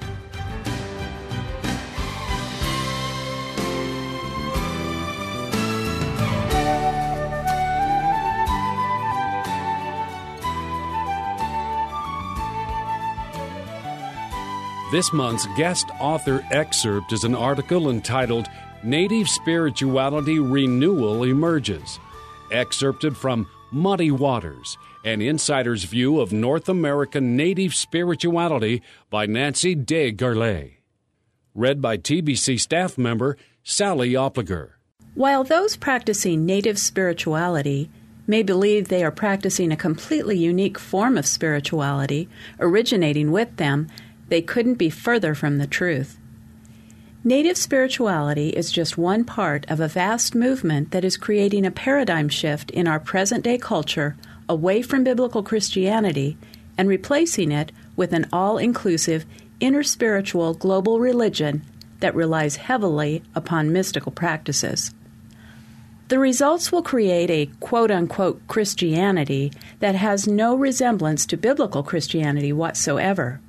B: This month's guest author excerpt is an article entitled "Native Spirituality Renewal Emerges," excerpted from Muddy Waters, an insider's view of North American native spirituality by Nancy Desgarlet. Read by TBC staff member Sally Opliger.
C: While those practicing native spirituality may believe they are practicing a completely unique form of spirituality originating with them, they couldn't be further from the truth. Native spirituality is just one part of a vast movement that is creating a paradigm shift in our present-day culture away from biblical Christianity and replacing it with an all-inclusive, interspiritual global religion that relies heavily upon mystical practices. The results will create a quote-unquote Christianity that has no resemblance to biblical Christianity whatsoever.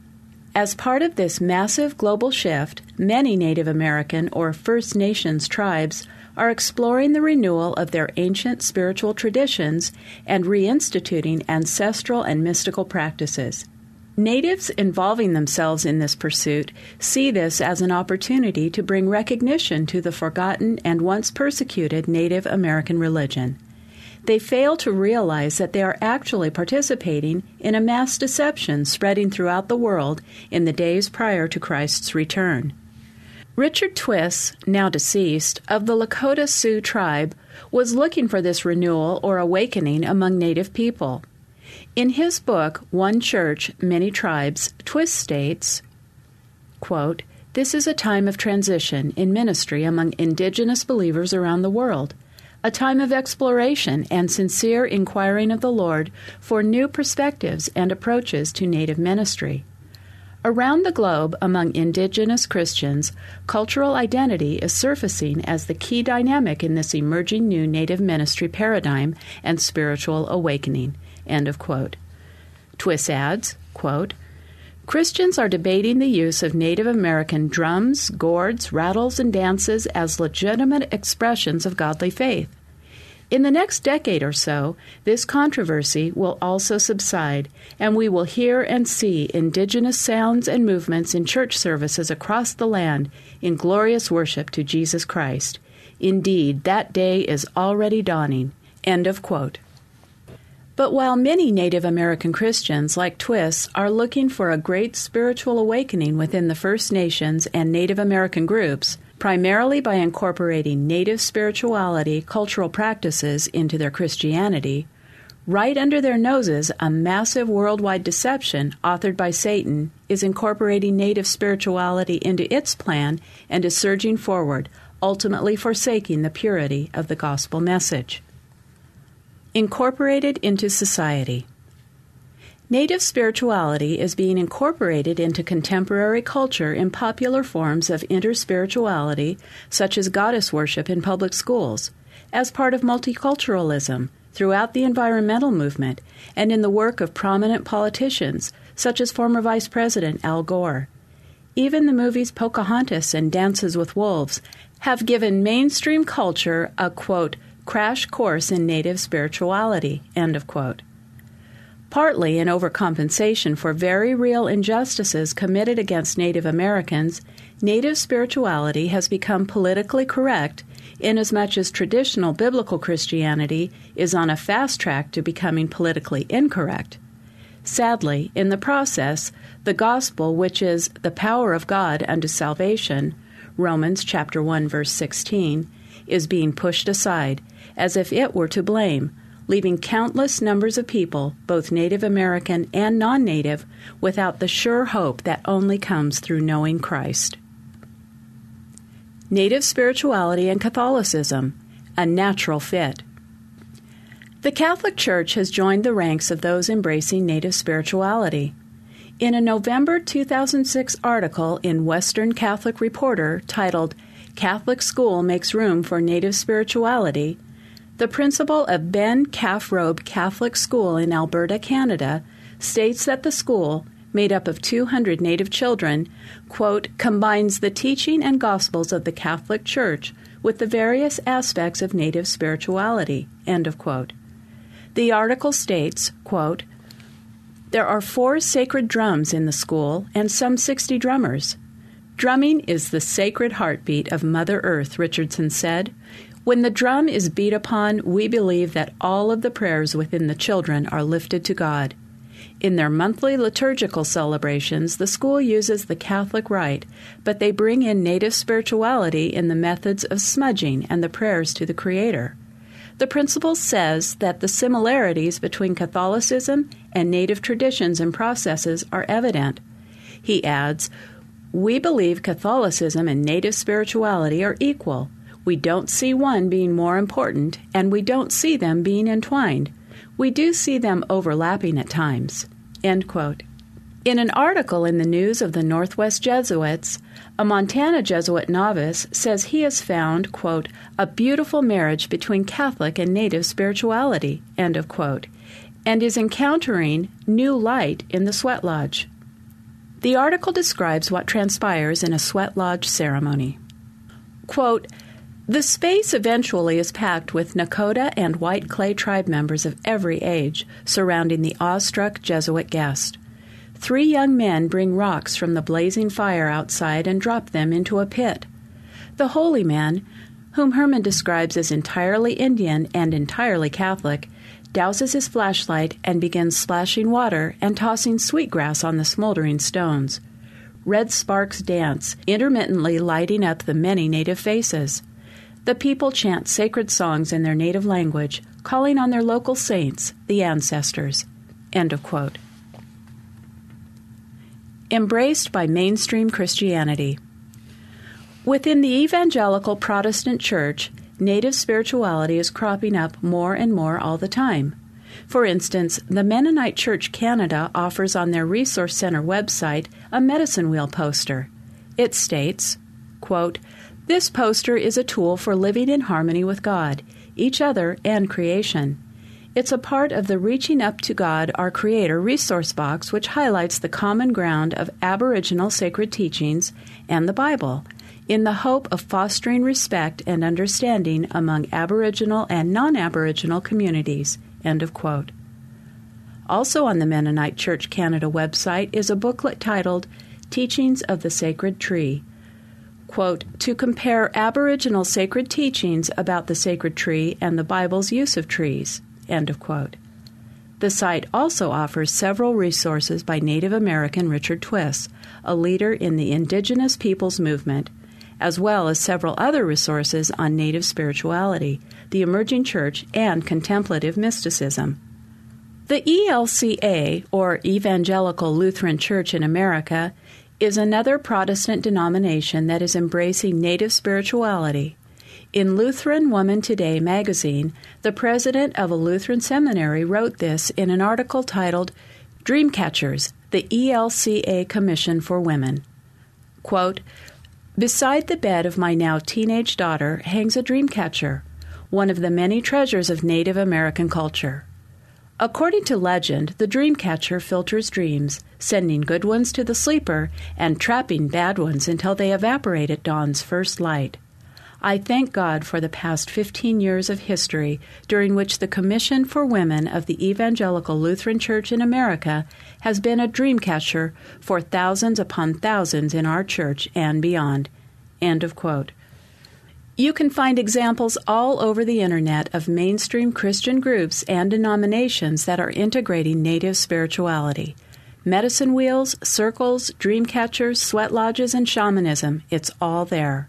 C: As part of this massive global shift, many Native American or First Nations tribes are exploring the renewal of their ancient spiritual traditions and reinstituting ancestral and mystical practices. Natives involving themselves in this pursuit see this as an opportunity to bring recognition to the forgotten and once persecuted Native American religion. They fail to realize that they are actually participating in a mass deception spreading throughout the world in the days prior to Christ's return. Richard Twiss, now deceased, of the Lakota Sioux tribe, was looking for this renewal or awakening among Native people. In his book, One Church, Many Tribes, Twiss states, quote, "This is a time of transition in ministry among indigenous believers around the world, a time of exploration and sincere inquiring of the Lord for new perspectives and approaches to Native ministry. Around the globe, among indigenous Christians, cultural identity is surfacing as the key dynamic in this emerging new Native ministry paradigm and spiritual awakening." End of quote. Twiss adds, quote, "Christians are debating the use of Native American drums, gourds, rattles, and dances as legitimate expressions of godly faith. In the next decade or so, this controversy will also subside, and we will hear and see indigenous sounds and movements in church services across the land in glorious worship to Jesus Christ. Indeed, that day is already dawning." End of quote. But while many Native American Christians, like Twiss, are looking for a great spiritual awakening within the First Nations and Native American groups, primarily by incorporating Native spirituality cultural practices into their Christianity, right under their noses, a massive worldwide deception authored by Satan is incorporating Native spirituality into its plan and is surging forward, ultimately forsaking the purity of the gospel message. Incorporated into society. Native spirituality is being incorporated into contemporary culture in popular forms of interspirituality, such as goddess worship in public schools, as part of multiculturalism, throughout the environmental movement, and in the work of prominent politicians, such as former Vice President Al Gore. Even the movies Pocahontas and Dances with Wolves have given mainstream culture a, quote, crash course in Native spirituality, end of quote. Partly in overcompensation for very real injustices committed against Native Americans, Native spirituality has become politically correct inasmuch as traditional biblical Christianity is on a fast track to becoming politically incorrect. Sadly, in the process, the gospel, which is the power of God unto salvation, Romans chapter 1, verse 16, is being pushed aside, as if it were to blame, leaving countless numbers of people, both Native American and non-Native, without the sure hope that only comes through knowing Christ. Native spirituality and Catholicism, a natural fit. The Catholic Church has joined the ranks of those embracing Native spirituality. In a November 2006 article in Western Catholic Reporter titled, "Catholic School Makes Room for Native Spirituality," the principal of Ben Calf Robe Catholic School in Alberta, Canada, states that the school, made up of 200 Native children, quote, combines the teaching and gospels of the Catholic Church with the various aspects of Native spirituality, end of quote. The article states, quote, there are 4 sacred drums in the school and some 60 drummers. Drumming is the sacred heartbeat of Mother Earth, Richardson said. When the drum is beat upon, we believe that all of the prayers within the children are lifted to God. In their monthly liturgical celebrations, the school uses the Catholic rite, but they bring in Native spirituality in the methods of smudging and the prayers to the Creator. The principal says that the similarities between Catholicism and Native traditions and processes are evident. He adds, we believe Catholicism and Native spirituality are equal. We don't see one being more important, and we don't see them being entwined. We do see them overlapping at times. End quote. In an article in the News of the Northwest Jesuits, a Montana Jesuit novice says he has found, quote, a beautiful marriage between Catholic and Native spirituality, end of quote, and is encountering new light in the sweat lodge. The article describes what transpires in a sweat lodge ceremony. Quote, the space eventually is packed with Nakota and White Clay tribe members of every age surrounding the awestruck Jesuit guest. 3 young men bring rocks from the blazing fire outside and drop them into a pit. The holy man, whom Herman describes as entirely Indian and entirely Catholic, douses his flashlight and begins splashing water and tossing sweetgrass on the smoldering stones. Red sparks dance, intermittently lighting up the many native faces. The people chant sacred songs in their native language, calling on their local saints, the ancestors. End of quote. Embraced by mainstream Christianity. Within the evangelical Protestant Church, Native spirituality is cropping up more and more all the time. For instance, the Mennonite Church Canada offers on their Resource Center website a medicine wheel poster. It states, quote, this poster is a tool for living in harmony with God, each other, and creation. It's a part of the Reaching Up to God, Our Creator resource box, which highlights the common ground of Aboriginal sacred teachings and the Bible, in the hope of fostering respect and understanding among Aboriginal and non-Aboriginal communities. End of quote. Also on the Mennonite Church Canada website is a booklet titled Teachings of the Sacred Tree, quote, to compare Aboriginal sacred teachings about the sacred tree and the Bible's use of trees, end of quote. The site also offers several resources by Native American Richard Twiss, a leader in the Indigenous Peoples Movement, as well as several other resources on Native spirituality, the emerging church, and contemplative mysticism. The ELCA, or Evangelical Lutheran Church in America, is another Protestant denomination that is embracing Native spirituality. In Lutheran Woman Today magazine, the president of a Lutheran seminary wrote this in an article titled, Dreamcatchers, the ELCA Commission for Women. Quote, "Beside the bed of my now teenage daughter hangs a dream catcher, one of the many treasures of Native American culture. According to legend, the dream catcher filters dreams, sending good ones to the sleeper and trapping bad ones until they evaporate at dawn's first light. I thank God for the past 15 years of history during which the Commission for Women of the Evangelical Lutheran Church in America has been a dream catcher for thousands upon thousands in our church and beyond." End of quote. You can find examples all over the Internet of mainstream Christian groups and denominations that are integrating Native spirituality. Medicine wheels, circles, dream catchers, sweat lodges, and shamanism, it's all there.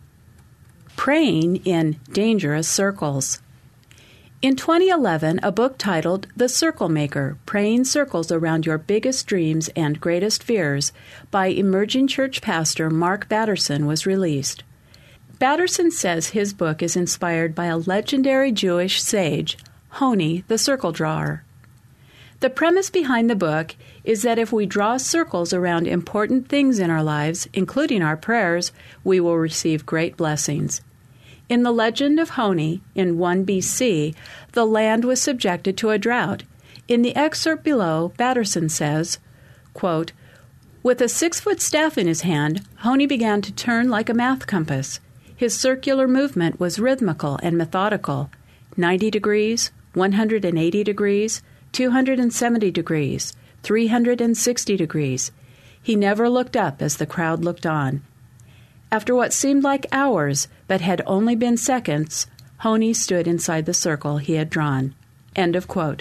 C: Praying in dangerous circles. In 2011, a book titled The Circle Maker, Praying Circles Around Your Biggest Dreams and Greatest Fears by emerging church pastor Mark Batterson was released. Batterson says his book is inspired by a legendary Jewish sage, Honi the circle drawer. The premise behind the book is that if we draw circles around important things in our lives, including our prayers, we will receive great blessings. In the legend of Honi, in 1 BC, the land was subjected to a drought. In the excerpt below, Batterson says, quote, "With a 6-foot staff in his hand, Honi began to turn like a math compass. His circular movement was rhythmical and methodical, 90 degrees, 180 degrees, 270 degrees, 360 degrees. He never looked up as the crowd looked on. After what seemed like hours, but had only been seconds, Honi stood inside the circle he had drawn." End of quote.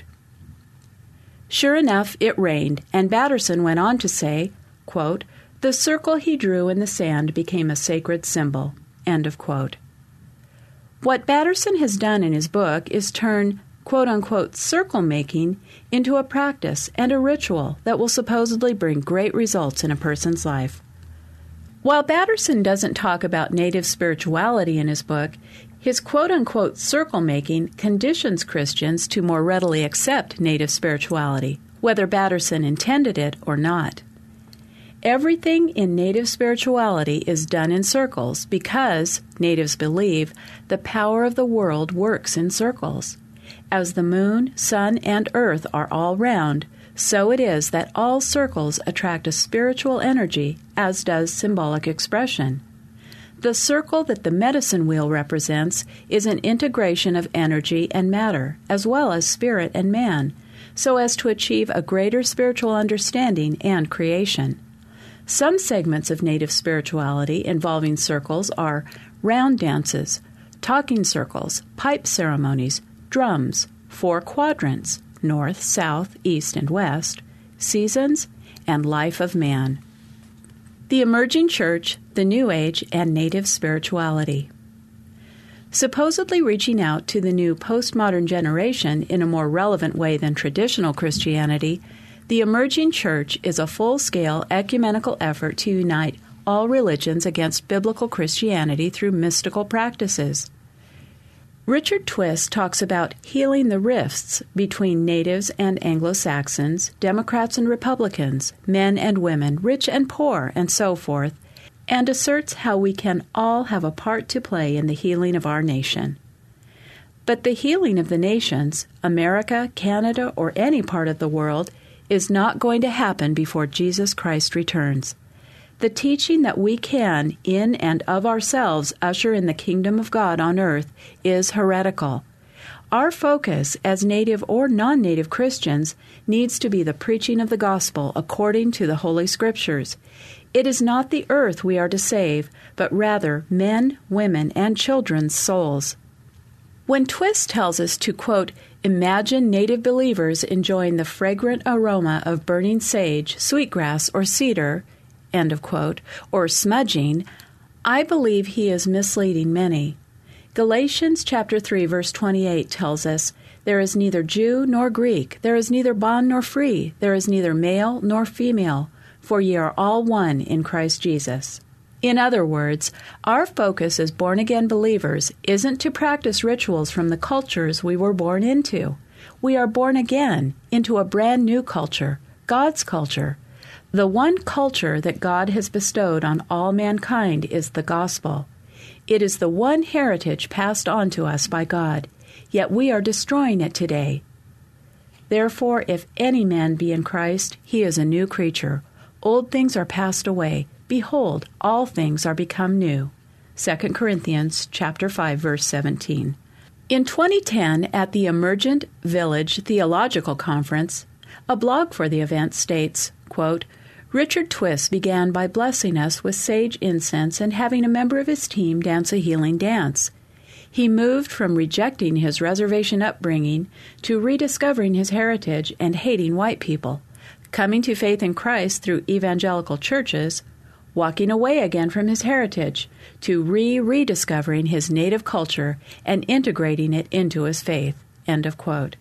C: Sure enough, it rained, and Batterson went on to say, quote, "The circle he drew in the sand became a sacred symbol." End of quote. What Batterson has done in his book is turn quote-unquote circle making into a practice and a ritual that will supposedly bring great results in a person's life. While Batterson doesn't talk about Native spirituality in his book, his quote-unquote circle making conditions Christians to more readily accept Native spirituality, whether Batterson intended it or not. Everything in Native spirituality is done in circles because, Natives believe, the power of the world works in circles. As the moon, sun, and earth are all round, so it is that all circles attract a spiritual energy, as does symbolic expression. The circle that the medicine wheel represents is an integration of energy and matter, as well as spirit and man, so as to achieve a greater spiritual understanding and creation. Some segments of Native spirituality involving circles are round dances, talking circles, pipe ceremonies, drums, 4 quadrants, north, south, east, and west, seasons, and life of man. The emerging church, the New Age, and Native spirituality. Supposedly reaching out to the new postmodern generation in a more relevant way than traditional Christianity, the emerging church is a full-scale ecumenical effort to unite all religions against biblical Christianity through mystical practices. Richard Twist talks about healing the rifts between natives and Anglo-Saxons, Democrats and Republicans, men and women, rich and poor, and so forth, and asserts how we can all have a part to play in the healing of our nation. But the healing of the nations, America, Canada, or any part of the world, is not going to happen before Jesus Christ returns. The teaching that we can, in and of ourselves, usher in the kingdom of God on earth is heretical. Our focus, as Native or non-Native Christians, needs to be the preaching of the gospel according to the Holy Scriptures. It is not the earth we are to save, but rather men, women, and children's souls. When Twist tells us to, quote, imagine Native believers enjoying the fragrant aroma of burning sage, sweetgrass, or cedar, end of quote, or smudging, I believe he is misleading many. Galatians chapter 3, verse 28 tells us, there is neither Jew nor Greek, there is neither bond nor free, there is neither male nor female, for ye are all one in Christ Jesus. In other words, our focus as born-again believers isn't to practice rituals from the cultures we were born into. We are born again into a brand new culture, God's culture. The one culture that God has bestowed on all mankind is the gospel. It is the one heritage passed on to us by God, yet we are destroying it today. Therefore, if any man be in Christ, he is a new creature. Old things are passed away. Behold, all things are become new. 2 Corinthians chapter 5, verse 17. In 2010, at the Emergent Village Theological Conference, a blog for the event states, quote, Richard Twiss began by blessing us with sage incense and having a member of his team dance a healing dance. He moved from rejecting his reservation upbringing to rediscovering his heritage and hating white people, coming to faith in Christ through evangelical churches, walking away again from his heritage to rediscovering his native culture and integrating it into his faith. End of quote.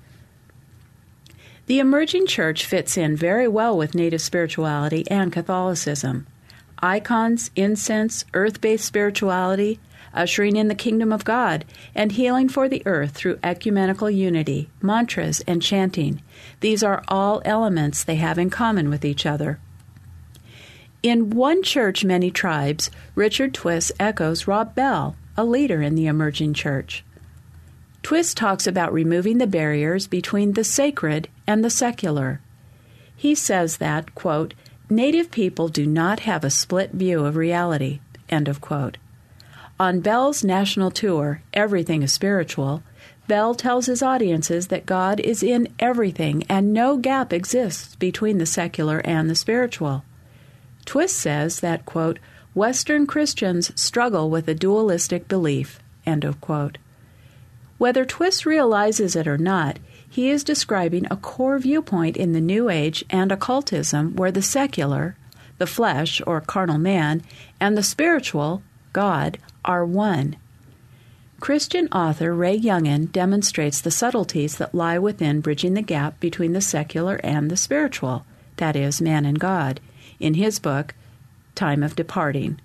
C: The emerging church fits in very well with native spirituality and Catholicism. Icons, incense, earth-based spirituality, ushering in the kingdom of God, and healing for the earth through ecumenical unity, mantras, and chanting. These are all elements they have in common with each other. In One Church, Many Tribes, Richard Twiss echoes Rob Bell, a leader in the emerging church. Twiss talks about removing the barriers between the sacred and the secular. He says that, quote, Native people do not have a split view of reality, end of quote. On Bell's national tour, Everything is Spiritual, Bell tells his audiences that God is in everything and no gap exists between the secular and the spiritual. Twiss says that, quote, Western Christians struggle with a dualistic belief, end of quote. Whether Twiss realizes it or not, he is describing a core viewpoint in the New Age and occultism where the secular, the flesh or carnal man, and the spiritual, God, are one. Christian author Ray Youngin demonstrates the subtleties that lie within bridging the gap between the secular and the spiritual, that is, man and God, in his book, Time of Departing.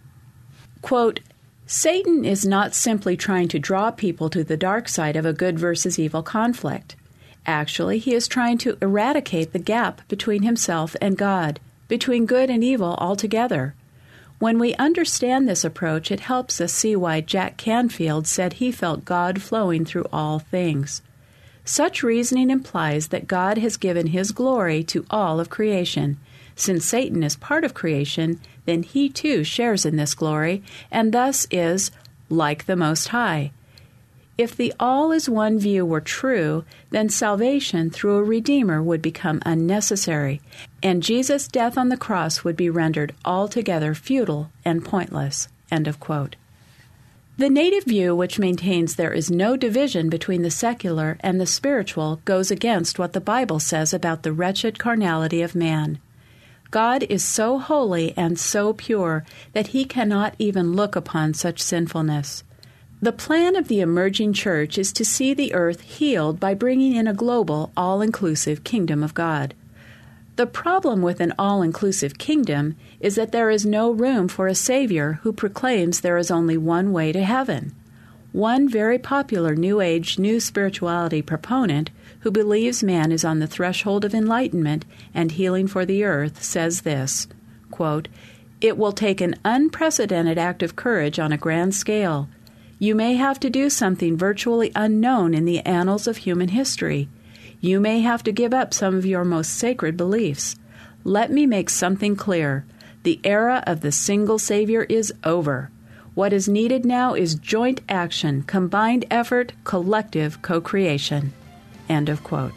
C: Quote, Satan is not simply trying to draw people to the dark side of a good versus evil conflict. Actually, he is trying to eradicate the gap between himself and God, between good and evil altogether. When we understand this approach, it helps us see why Jack Canfield said he felt God flowing through all things. Such reasoning implies that God has given his glory to all of creation. Since Satan is part of creation, then he too shares in this glory, and thus is like the Most High. If the all-is-one view were true, then salvation through a Redeemer would become unnecessary, and Jesus' death on the cross would be rendered altogether futile and pointless. End of quote. The native view, which maintains there is no division between the secular and the spiritual, goes against what the Bible says about the wretched carnality of man. God is so holy and so pure that he cannot even look upon such sinfulness. The plan of the emerging church is to see the earth healed by bringing in a global, all-inclusive kingdom of God. The problem with an all-inclusive kingdom is that there is no room for a Savior who proclaims there is only one way to heaven. One very popular New Age, New Spirituality proponent who believes man is on the threshold of enlightenment and healing for the earth says this, quote, It will take an unprecedented act of courage on a grand scale. You may have to do something virtually unknown in the annals of human history. You may have to give up some of your most sacred beliefs. Let me make something clear. The era of the single Savior is over. What is needed now is joint action, combined effort, collective co-creation. End of quote.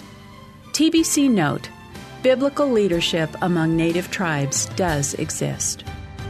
C: TBC note, biblical leadership among native tribes does exist.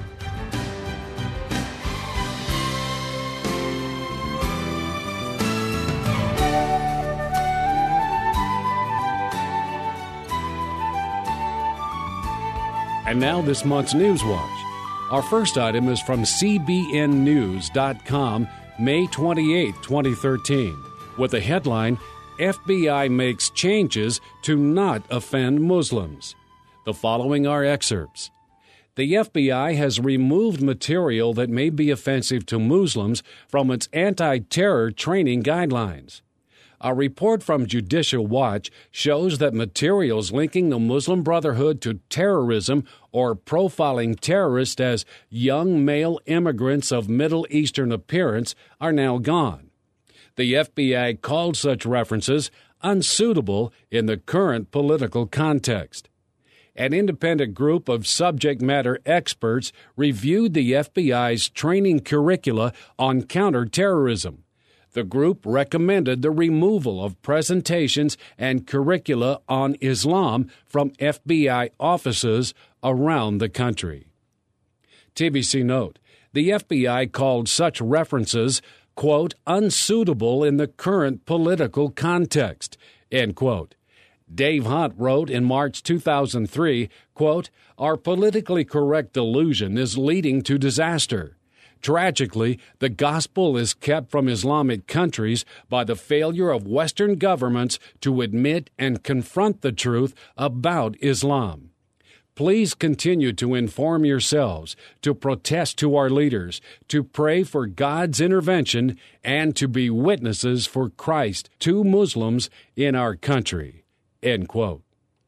B: And now this month's News Watch. Our first item is from CBNnews.com, May 28, 2013, with the headline, FBI makes changes to not offend Muslims. The following are excerpts. The FBI has removed material that may be offensive to Muslims from its anti-terror training guidelines. A report from Judicial Watch shows that materials linking the Muslim Brotherhood to terrorism or profiling terrorists as young male immigrants of Middle Eastern appearance are now gone. The FBI called such references unsuitable in the current political context. An independent group of subject matter experts reviewed the FBI's training curricula on counterterrorism. The group recommended the removal of presentations and curricula on Islam from FBI offices around the country. TBC note, the FBI called such references, quote, unsuitable in the current political context, end quote. Dave Hunt wrote in March 2003, quote, our politically correct delusion is leading to disaster. Tragically, the gospel is kept from Islamic countries by the failure of Western governments to admit and confront the truth about Islam. Please continue to inform yourselves, to protest to our leaders, to pray for God's intervention, and to be witnesses for Christ to Muslims in our country. End quote.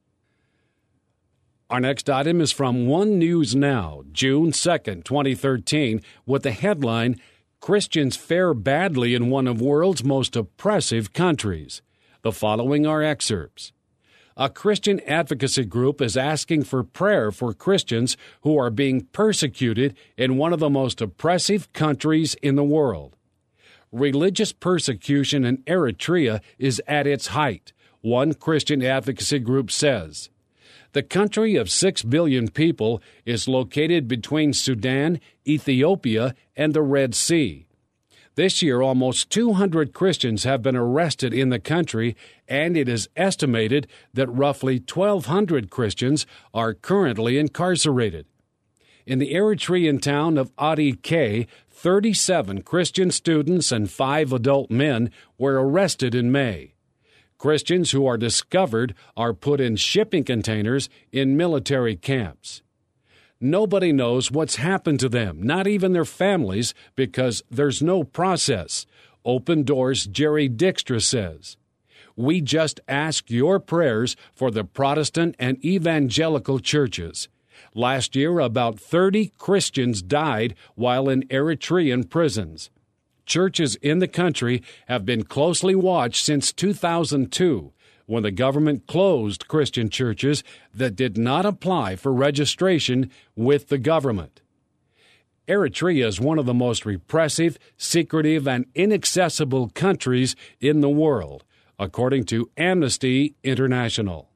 B: Our next item is from One News Now, June 2nd, 2013, with the headline, Christians Fare Badly in One of World's Most Oppressive Countries. The following are excerpts. A Christian advocacy group is asking for prayer for Christians who are being persecuted in one of the most oppressive countries in the world. Religious persecution in Eritrea is at its height, one Christian advocacy group says. The country of 6 billion people is located between Sudan, Ethiopia, and the Red Sea. This year, almost 200 Christians have been arrested in the country, and it is estimated that roughly 1,200 Christians are currently incarcerated. In the Eritrean town of Adi K, 37 Christian students and 5 adult men were arrested in May. Christians who are discovered are put in shipping containers in military camps. Nobody knows what's happened to them, not even their families, because there's no process. Open Doors' Jerry Dykstra says. We just ask your prayers for the Protestant and evangelical churches. Last year, about 30 Christians died while in Eritrean prisons. Churches in the country have been closely watched since 2002, when the government closed Christian churches that did not apply for registration with the government. Eritrea is one of the most repressive, secretive, and inaccessible countries in the world, according to Amnesty International.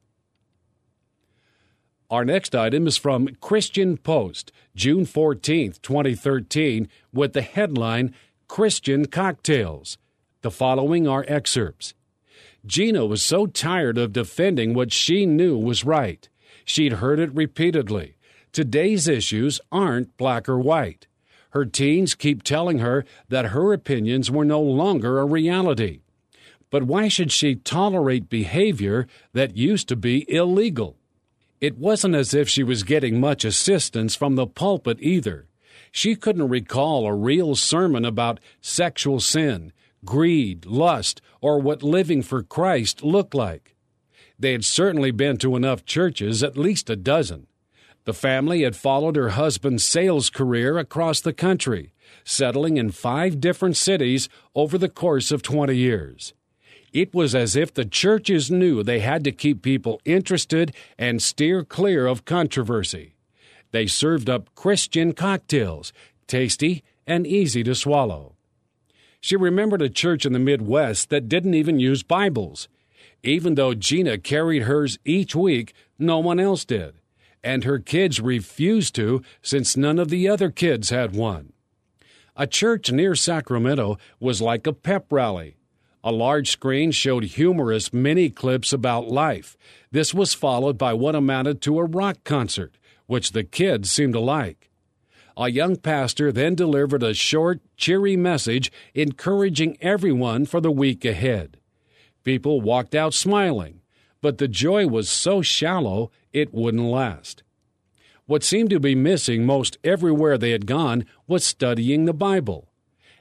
B: Our next item is from Christian Post, June 14, 2013, with the headline, Christian Cocktails. The following are excerpts. Gina was so tired of defending what she knew was right. She'd heard it repeatedly. Today's issues aren't black or white. Her teens keep telling her that her opinions were no longer a reality. But why should she tolerate behavior that used to be illegal? It wasn't as if she was getting much assistance from the pulpit either. She couldn't recall a real sermon about sexual sin, greed, lust, or what living for Christ looked like. They had certainly been to enough churches, at least a dozen. The family had followed her husband's sales career across the country, settling in 5 different cities over the course of 20 years. It was as if the churches knew they had to keep people interested and steer clear of controversy. They served up Christian cocktails, tasty and easy to swallow. She remembered a church in the Midwest that didn't even use Bibles. Even though Gina carried hers each week, no one else did, and her kids refused to since none of the other kids had one. A church near Sacramento was like a pep rally. A large screen showed humorous mini-clips about life. This was followed by what amounted to a rock concert, which the kids seemed to like. A young pastor then delivered a short, cheery message encouraging everyone for the week ahead. People walked out smiling, but the joy was so shallow it wouldn't last. What seemed to be missing most everywhere they had gone was studying the Bible.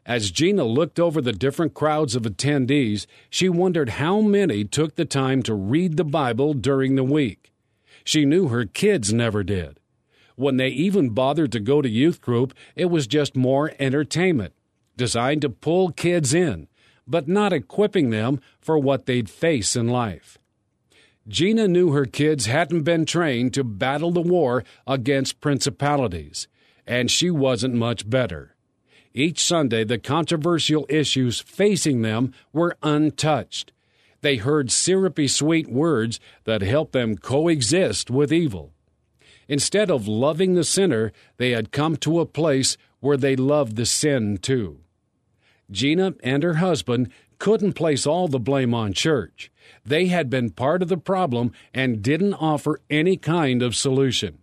B: As Gina looked over the different crowds of attendees, she wondered how many took the time to read the Bible during the week. She knew her kids never did. When they even bothered to go to youth group, it was just more entertainment, designed to pull kids in, but not equipping them for what they'd face in life. Gina knew her kids hadn't been trained to battle the war against principalities, and she wasn't much better. Each Sunday, the controversial issues facing them were untouched. They heard syrupy sweet words that helped them coexist with evil. Instead of loving the sinner, they had come to a place where they loved the sin too. Gina and her husband couldn't place all the blame on church. They had been part of the problem and didn't offer any kind of solution.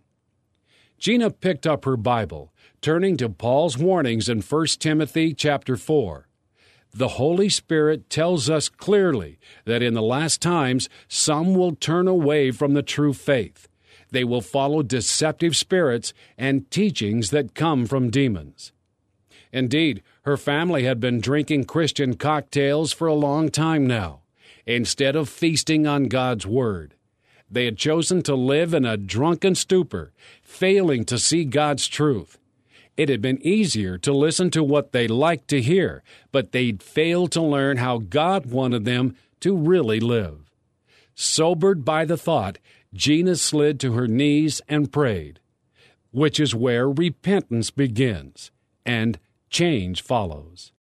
B: Gina picked up her Bible, turning to Paul's warnings in 1 Timothy chapter 4. The Holy Spirit tells us clearly that in the last times some will turn away from the true faith. They will follow deceptive spirits and teachings that come from demons. Indeed, her family had been drinking Christian cocktails for a long time now, instead of feasting on God's Word. They had chosen to live in a drunken stupor, failing to see God's truth. It had been easier to listen to what they liked to hear, but they'd failed to learn how God wanted them to really live. Sobered by the thought, Gina slid to her knees and prayed, which is where repentance begins, and change follows.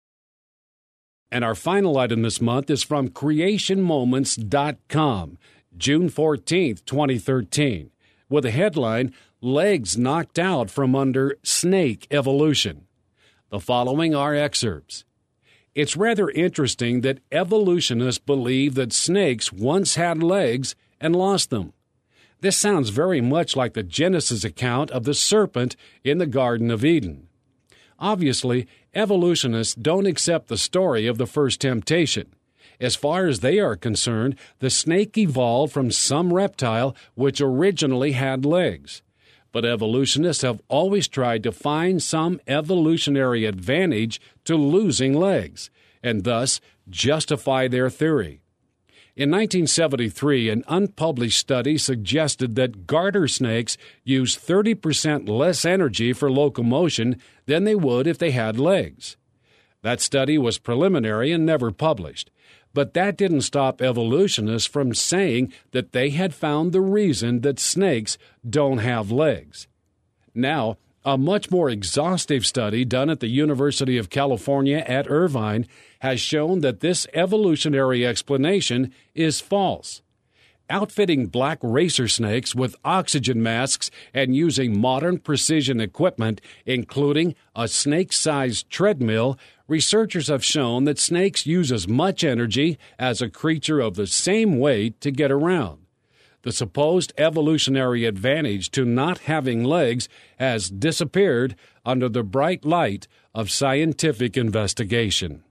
B: And our final item this month is from CreationMoments.com, June 14th, 2013, with a headline, Legs Knocked Out from Under Snake Evolution. The following are excerpts. It's rather interesting that evolutionists believe that snakes once had legs and lost them. This sounds very much like the Genesis account of the serpent in the Garden of Eden. Obviously, evolutionists don't accept the story of the first temptation. As far as they are concerned, the snake evolved from some reptile which originally had legs. But evolutionists have always tried to find some evolutionary advantage to losing legs, and thus justify their theory. In 1973, an unpublished study suggested that garter snakes use 30% less energy for locomotion than they would if they had legs. That study was preliminary and never published, but that didn't stop evolutionists from saying that they had found the reason that snakes don't have legs. Now, a much more exhaustive study done at the University of California at Irvine has shown that this evolutionary explanation is false. Outfitting black racer snakes with oxygen masks and using modern precision equipment, including a snake-sized treadmill, researchers have shown that snakes use as much energy as a creature of the same weight to get around. The supposed evolutionary advantage to not having legs has disappeared under the bright light of scientific investigation.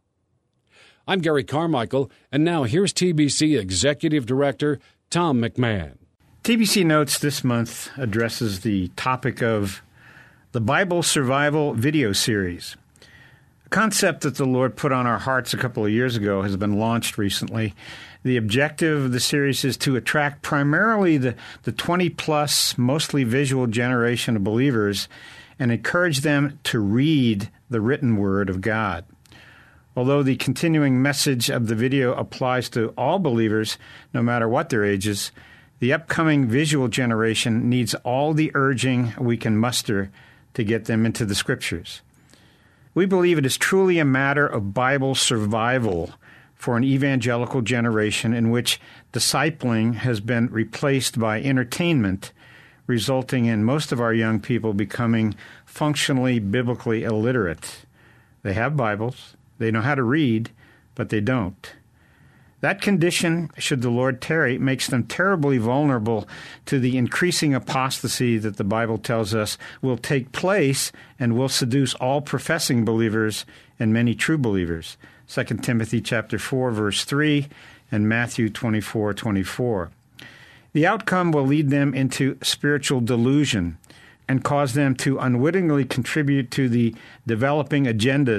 B: I'm Gary Carmichael, and now here's TBC Executive Director Tom McMahon.
F: TBC Notes this month addresses the topic of the Bible Survival video series. A concept that the Lord put on our hearts a couple of years ago has been launched recently. The objective of the series is to attract primarily the 20-plus, mostly visual generation of believers and encourage them to read the written Word of God. Although the continuing message of the video applies to all believers, no matter what their ages, the upcoming visual generation needs all the urging we can muster to get them into the Scriptures. We believe it is truly a matter of Bible survival for an evangelical generation in which discipling has been replaced by entertainment, resulting in most of our young people becoming functionally biblically illiterate. They have Bibles, they know how to read, but they don't. That condition, should the Lord tarry, makes them terribly vulnerable to the increasing apostasy that the Bible tells us will take place and will seduce all professing believers and many true believers. 2 Timothy chapter 4, verse 3, and Matthew 24:24. The outcome will lead them into spiritual delusion and cause them to unwittingly contribute to the developing agendas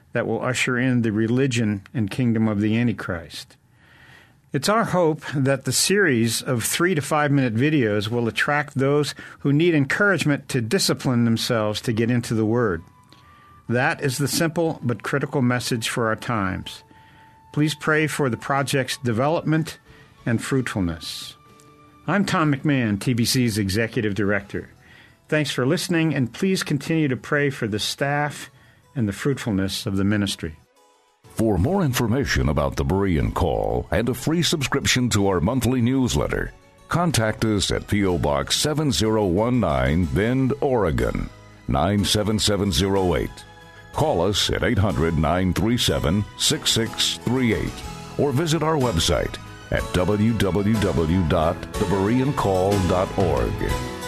F: that will usher in the religion and kingdom of the Antichrist. It's our hope that the series of 3 to 5 minute videos will attract those who need encouragement to discipline themselves to get into the Word. That is the simple but critical message for our times. Please pray for the project's development and fruitfulness. I'm Tom McMahon, TBC's Executive Director. Thanks for listening, and please continue to pray for the staff and the fruitfulness of the ministry.
A: For more information about the Berean Call and a free subscription to our monthly newsletter, contact us at P.O. Box 7019, Bend, Oregon, 97708. Call us at 800-937-6638 or visit our website at www.thebereancall.org.